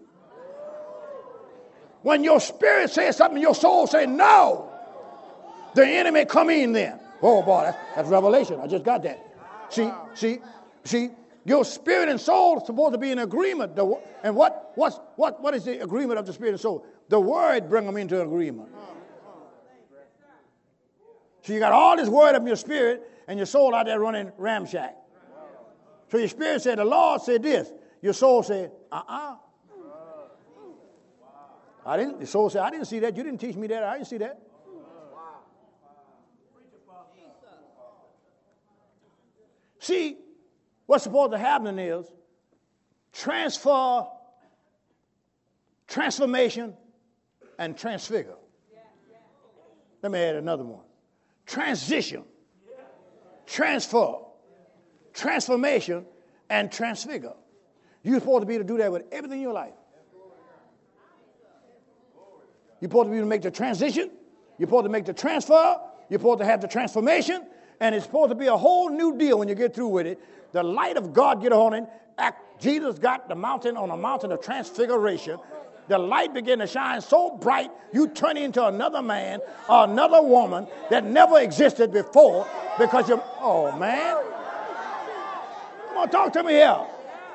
When your spirit says something, your soul says no, the enemy come in then. Oh boy, that's revelation. I just got that. See, your spirit and soul is supposed to be in agreement. And what is the agreement of the spirit and soul? The word bring them into agreement. So you got all this word up in your spirit and your soul out there running ramshack. So your spirit said, the Lord said this. Your soul said, The soul said, I didn't see that. You didn't teach me that. I didn't see that. See, what's supposed to happen is transformation, and transfigure. Let me add another one. Transition, transfer, transformation, and transfigure. You're supposed to be able to do that with everything in your life. You're supposed to be able to make the transition. You're supposed to make the transfer. You're supposed to have the transformation. And it's supposed to be a whole new deal when you get through with it. The light of God get on it. Jesus got the mountain on a mountain of transfiguration. The light began to shine so bright, you turn into another man or another woman that never existed before because you're, oh man. Come on, talk to me here.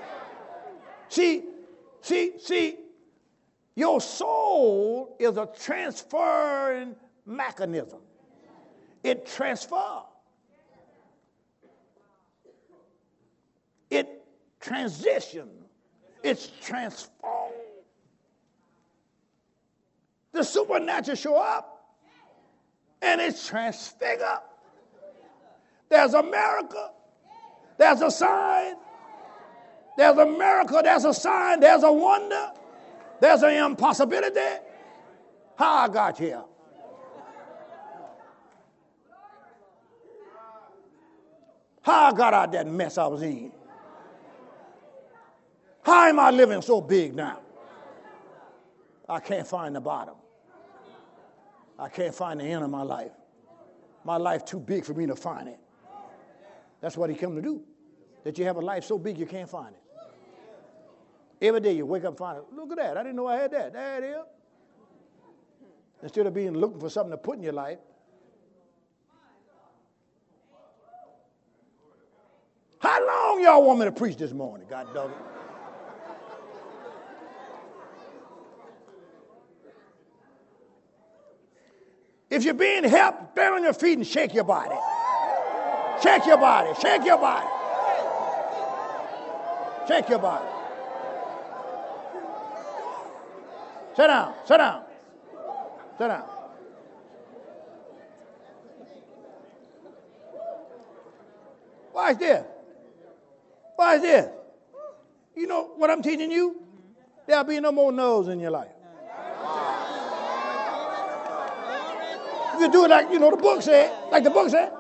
See, your soul is a transferring mechanism. It transfers. It transitions. It's transformed. The supernatural show up and it's transfigured. There's a miracle. There's a sign. There's a miracle. There's a sign. There's a wonder. There's an impossibility. How I got here. How I got out that mess I was in. How am I living so big now? I can't find the bottom. I can't find the end of my life. My life too big for me to find it. That's what he come to do. That you have a life so big you can't find it. Every day you wake up and find it. Look at that. I didn't know I had that. There it is. Instead of looking for something to put in your life. How long y'all want me to preach this morning? God dog it. If you're being helped, stand on your feet and shake your body. Shake your body. Shake your body. Shake your body. Sit down. Sit down. Sit down. Why is this? Why is this? You know what I'm teaching you? There'll be no more no's in your life. You do it like, the book said. Like the book said.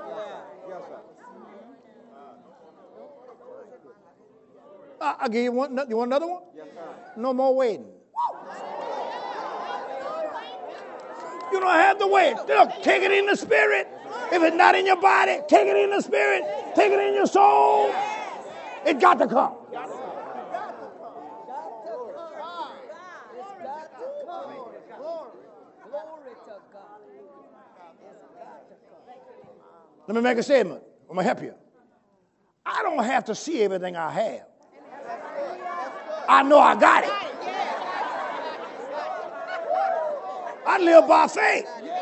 I'll give you one. You want another one? Yes, sir. No more waiting. You don't have to wait. Look, take it in the spirit. If it's not in your body, take it in the spirit. Take it in your soul. It got to come. Let me make a statement. I'm going to help you. I don't have to see everything I have. I know I got it. I live by faith.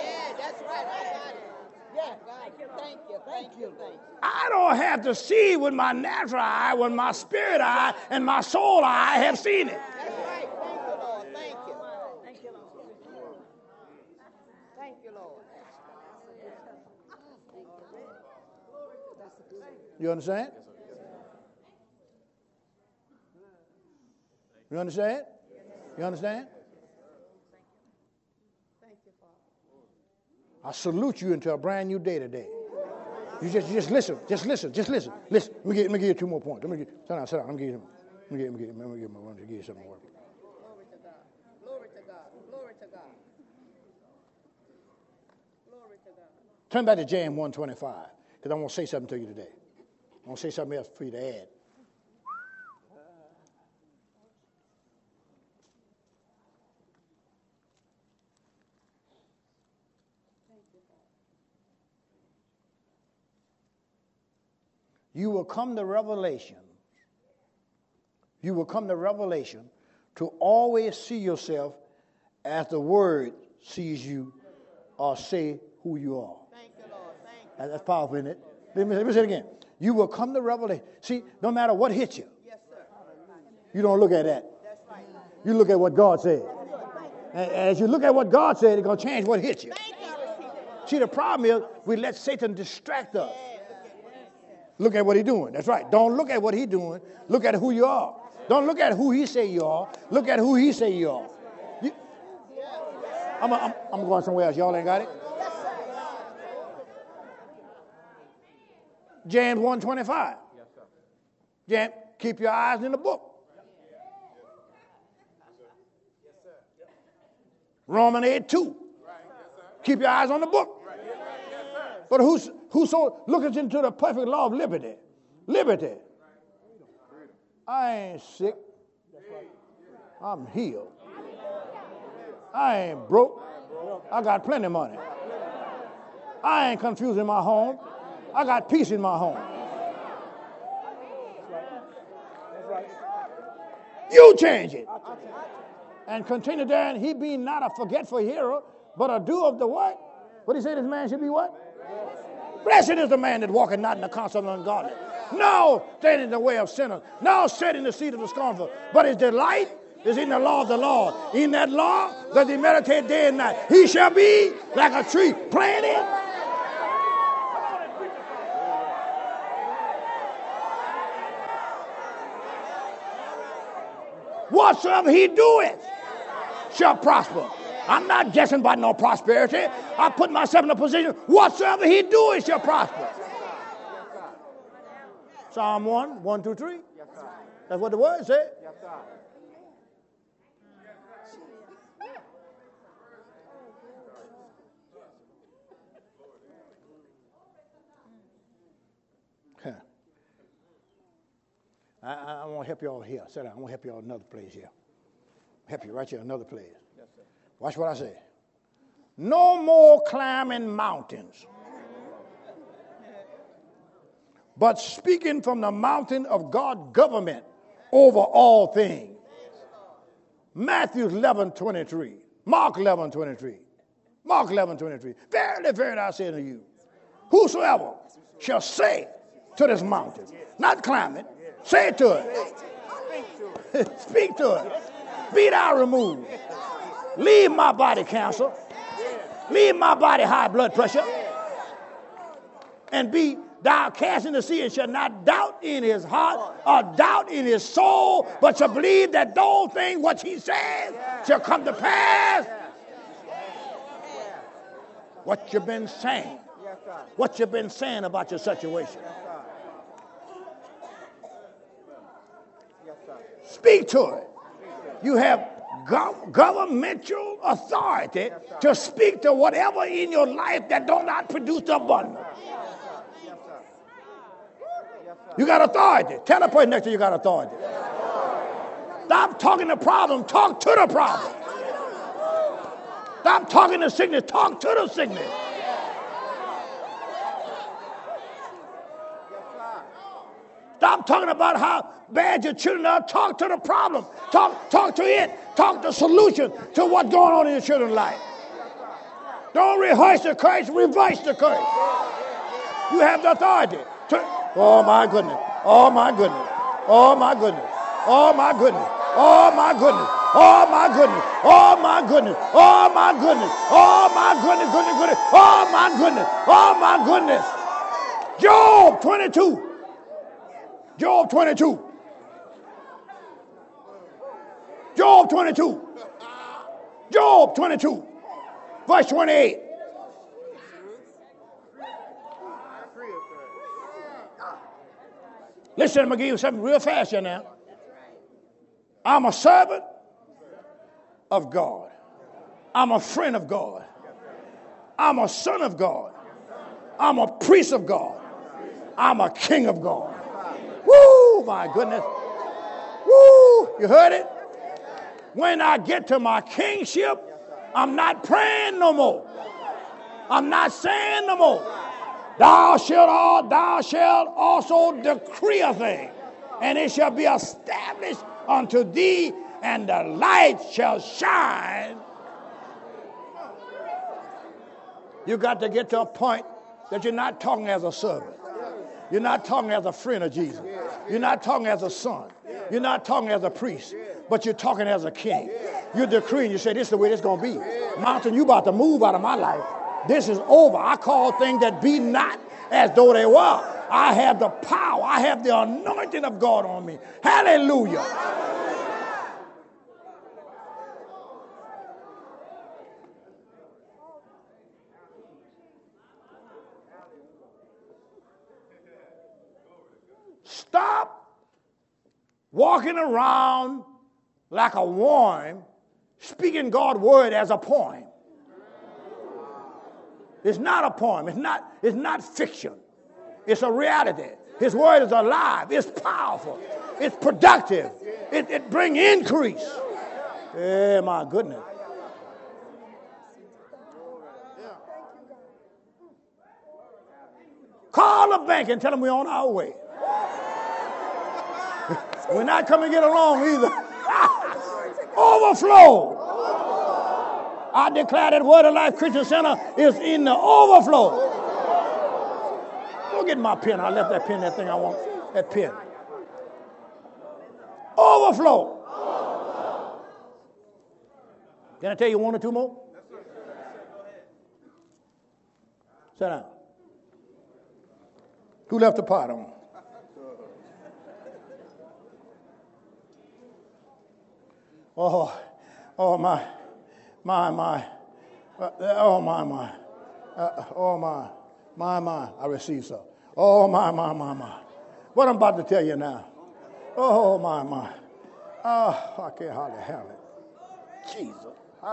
I don't have to see with my natural eye, with my spirit eye and my soul eye have seen it. That's right. Thank you, Lord. Thank you. Thank you, Lord. Thank you, Lord. You understand? You understand? You understand? I salute you into a brand new day today. You just listen. Just listen. Just listen. Listen. Let me give you 2 more points. Sit down. Let me give you something more. Glory to God. Glory to God. Glory to God. Glory to God. Turn back to James 1:25, because I want to say something to you today. I want to say something else for you to add. You will come to revelation. You will come to revelation to always see yourself as the Word sees you or say who you are. Thank you, Lord. That's powerful, isn't it? Let me say it again. You will come to revelation. See, no matter what hits you, you don't look at that. You look at what God said. And as you look at what God said, it's going to change what hits you. See, the problem is we let Satan distract us. Look at what he's doing. That's right. Don't look at what he's doing. Look at who you are. Don't look at who he say you are. Look at who he say you are. I'm going somewhere else. Y'all ain't got it? James 1:25. James, keep your eyes in the book. Romans 8:2. Keep your eyes on the book. But whoso looketh into the perfect law of liberty. Liberty. I ain't sick. I'm healed. I ain't broke. I got plenty of money. I ain't confused in my home. I got peace in my home. You change it. And continue there, and he be not a forgetful hearer, but a doer of the what? What he say this man should be what? Blessed is the man that walketh not in the counsel of the ungodly. No, stand in the way of sinners. No, sit in the seat of the scornful. But his delight is in the law of the Lord. In that law does he meditate day and night. He shall be like a tree planted. Whatsoever he doeth shall prosper. I'm not guessing about no prosperity. I put myself in a position, whatsoever he doeth shall prosper. Psalm 1, 2, 3. That's what the word said. I want to help you all here. Sit down. I want to help you all another place here. Help you right here, another place. Yes, sir. Watch what I say. No more climbing mountains, but speaking from the mountain of God's government over all things. Matthew 11:23. Mark 11:23. Mark 11:23. Verily, verily, I say unto you, whosoever shall say to this mountain, not climb it, say it to it. Speak to it. Be thou removed. Leave my body cancer. Leave my body high blood pressure. And be thou cast in the sea, and shall not doubt in his heart or doubt in his soul, but shall believe that those things which he says shall come to pass. What you've been saying. What you've been saying about your situation. Speak to it. You have governmental authority to speak to whatever in your life that do not produce abundance. You got authority. Tell the person next to you got authority. Stop talking the problem. Talk to the problem. Stop talking the sickness. Talk to the sickness. Stop talking about how bad your children are. Talk to the problem. Talk to it. Talk the solution to what's going on in your children's life. Don't rehearse the curse. Reverse the curse. You have the authority. Oh my goodness. Oh my goodness. Oh my goodness. Oh my goodness. Oh my goodness. Oh my goodness. Oh my goodness. Oh my goodness. Oh my goodness. Goodness. Oh my goodness. Oh my goodness. Job 22. Job 22. Job 22. Job 22. Verse 28. Listen, I'm going to give you something real fast here now. I'm a servant of God. I'm a friend of God. I'm a son of God. I'm a priest of God. I'm a king of God. Woo, my goodness. Woo, you heard it? When I get to my kingship, I'm not praying no more. I'm not saying no more. Thou shalt also decree a thing, and it shall be established unto thee, and the light shall shine. You got to get to a point that you're not talking as a servant. You're not talking as a friend of Jesus. You're not talking as a son. You're not talking as a priest, but you're talking as a king. You're decreeing. You say, this is the way it's going to be. Mountain, you about to move out of my life. This is over. I call things that be not as though they were. I have the power. I have the anointing of God on me. Hallelujah. Stop walking around like a worm, speaking God's word as a poem. It's not a poem. It's not fiction. It's a reality. His word is alive. It's powerful. It's productive. It brings increase. Yeah, my goodness. Call the bank and tell them we're on our way. We're not coming to get along either. Overflow. I declare that Word of Life Christian Center is in the overflow. Go get my pen. I left that pen, that thing I want. That pen. Overflow. Can I tell you one or two more? Sit down. Who left the pot on? Oh, my. I received some. Oh, my. What I'm about to tell you now. Oh, my. Oh, I can't hardly handle it. Jesus.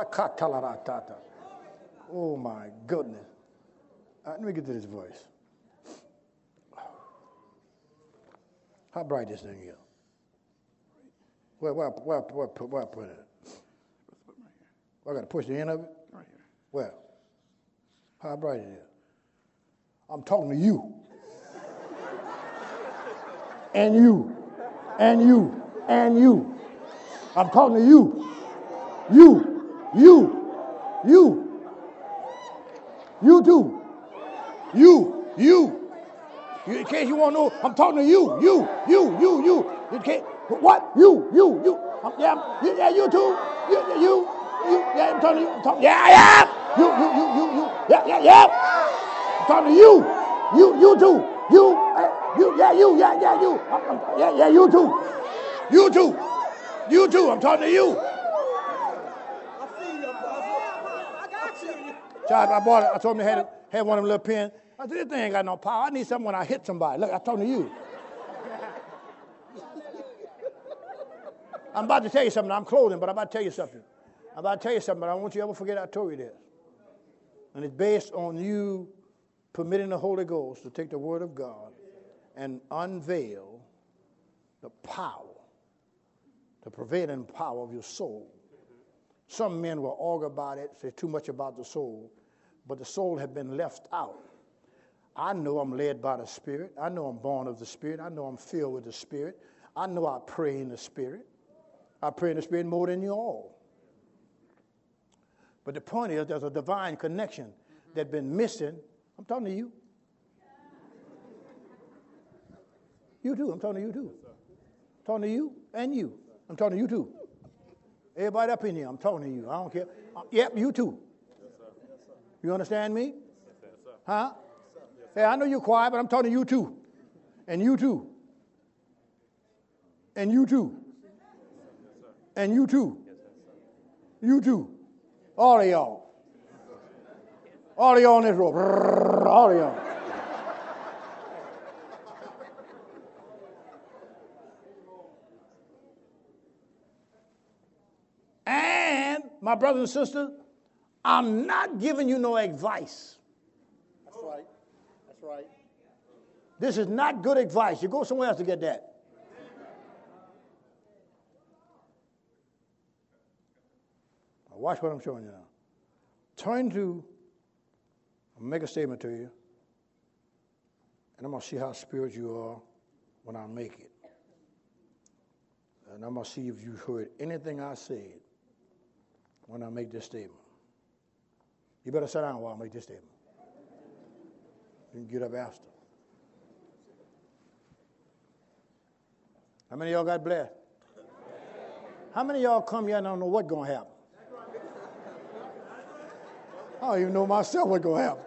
Oh, my goodness. Let me get to this voice. How bright this thing is? Where I put it? I got to push the end of it? Right here. Where? How bright it is? I'm talking to you. And you. And you. And you. I'm talking to you. You too. You. In case you want to know, I'm talking to you. You. In case, what? You. Yeah, you too. You. Yeah, I'm talking to you. Yeah. You. Yeah. I'm talking to you. You too. You. Yeah, you. Yeah, you too. You too. I'm talking to you. Child, I told him to have one of them little pens. I said, this thing ain't got no power. I need something when I hit somebody. Look, I'm talking to you. I'm about to tell you something. I'm closing, but I'm about to tell you something. But I don't want you to ever forget I told you this. And it's based on you permitting the Holy Ghost to take the Word of God and unveil the power, the prevailing power of your soul. Some men will argue about it, say too much about the soul, but the soul had been left out. I know I'm led by the Spirit. I know I'm born of the Spirit. I know I'm filled with the Spirit. I know I pray in the Spirit. I pray in the Spirit more than you all. But the point is, there's a divine connection that's been missing. I'm talking to you. You too. I'm talking to you too. I'm talking to you and you. I'm talking to you too. Everybody up in here, I'm talking to you. I don't care. Yep, you too. You understand me? Huh? Hey, I know you're quiet, but I'm talking to you too. And you too. And you too. And you too. You too. All of y'all. All of y'all in this row. All of y'all. And, my brothers and sisters, I'm not giving you no advice. That's right. That's right. This is not good advice. You go somewhere else to get that. Now watch what I'm showing you now. Turn to, I'll make a statement to you, and I'm going to see how spiritual you are when I make it. And I'm going to see if you heard anything I said when I make this statement. You better sit down while I make this statement. You can get up after. How many of y'all got blessed? How many of y'all come here and don't know what's going to happen? I don't even know myself what's going to happen.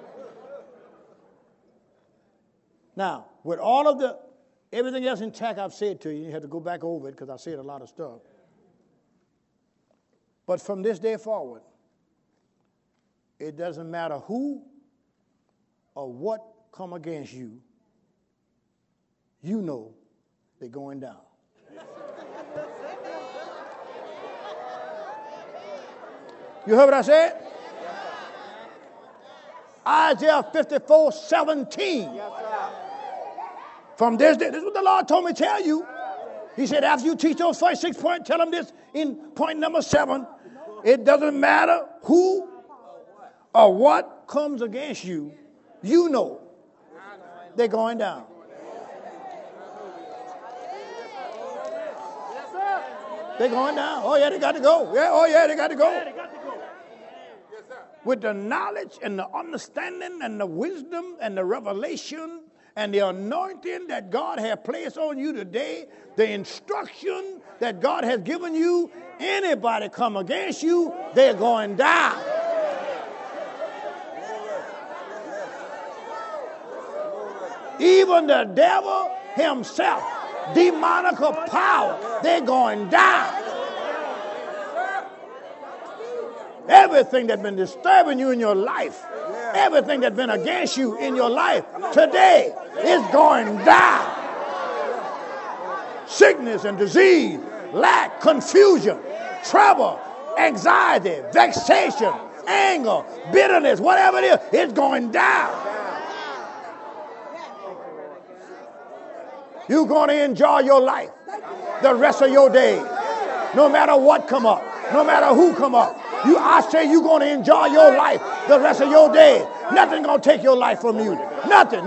Now, with all of everything else intact I've said to you, you have to go back over it because I said a lot of stuff. But from this day forward, it doesn't matter who or what come against you, you know they're going down. You heard what I said? Isaiah 54:17. From this day, this is what the Lord told me to tell you. He said, after you teach those first 6 points, tell them this in point number 7. It doesn't matter who or what comes against you, you know they're going down. They're going down. Oh, yeah, they got to go. Yeah, oh, yeah, they got to go. With the knowledge and the understanding and the wisdom and the revelation and the anointing that God has placed on you today, the instruction that God has given you, anybody come against you, they're going down. Even the devil himself, demonical power, they're going down. Everything that's been disturbing you in your life, everything that's been against you in your life today is going down. Sickness and disease, lack, confusion, trouble, anxiety, vexation, anger, bitterness, whatever it is, it's going down. You're going to enjoy your life the rest of your days. No matter what come up, no matter who come up. I say you're going to enjoy your life the rest of your days. Nothing going to take your life from you. Nothing.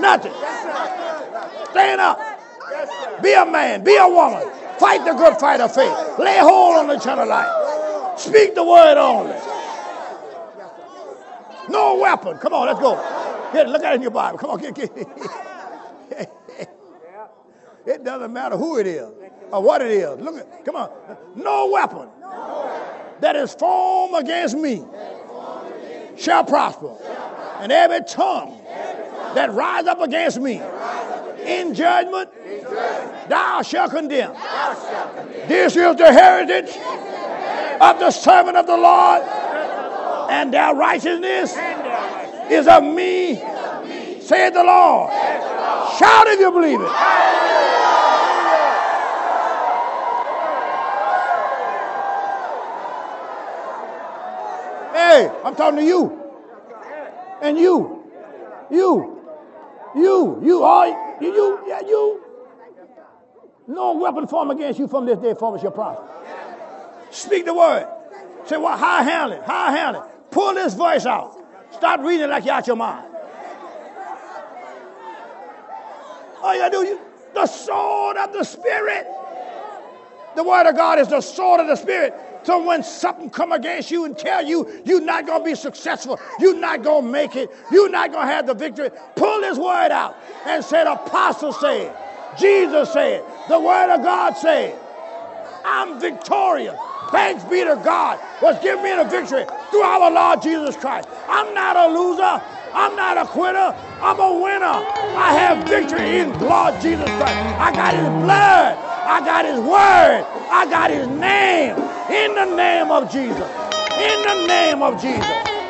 Stand up. Be a man. Be a woman. Fight the good fight of faith. Lay hold on the eternal life. Speak the word only. No weapon. Come on, let's go. Here, look at it in your Bible. Come on, get. It doesn't matter who it is or what it is. Look at, come on. No weapon that is formed against me shall prosper. And every tongue that rise up against me in judgment, thou shalt condemn. This is the heritage of the servant of the Lord, and their righteousness is of me, saith the Lord. Shout if you believe it. Hey, I'm talking to you. And you. No weapon formed against you from this day forward shall prosper. Speak the word. Say, well, how I handle it? Pull this voice out. Start reading it like you're out your mind. All you got to do, the sword of the Spirit. The word of God is the sword of the Spirit. So when something come against you and tell you you're not going to be successful, you're not going to make it, you're not going to have the victory, pull this word out and say, the apostle said, Jesus said, the word of God said, I'm victorious. Thanks be to God who's given me the victory through our Lord Jesus Christ. I'm not a loser. I'm not a quitter. I'm a winner. I have victory in Lord Jesus Christ. I got his blood. I got his word. I got his name. In the name of Jesus. In the name of Jesus.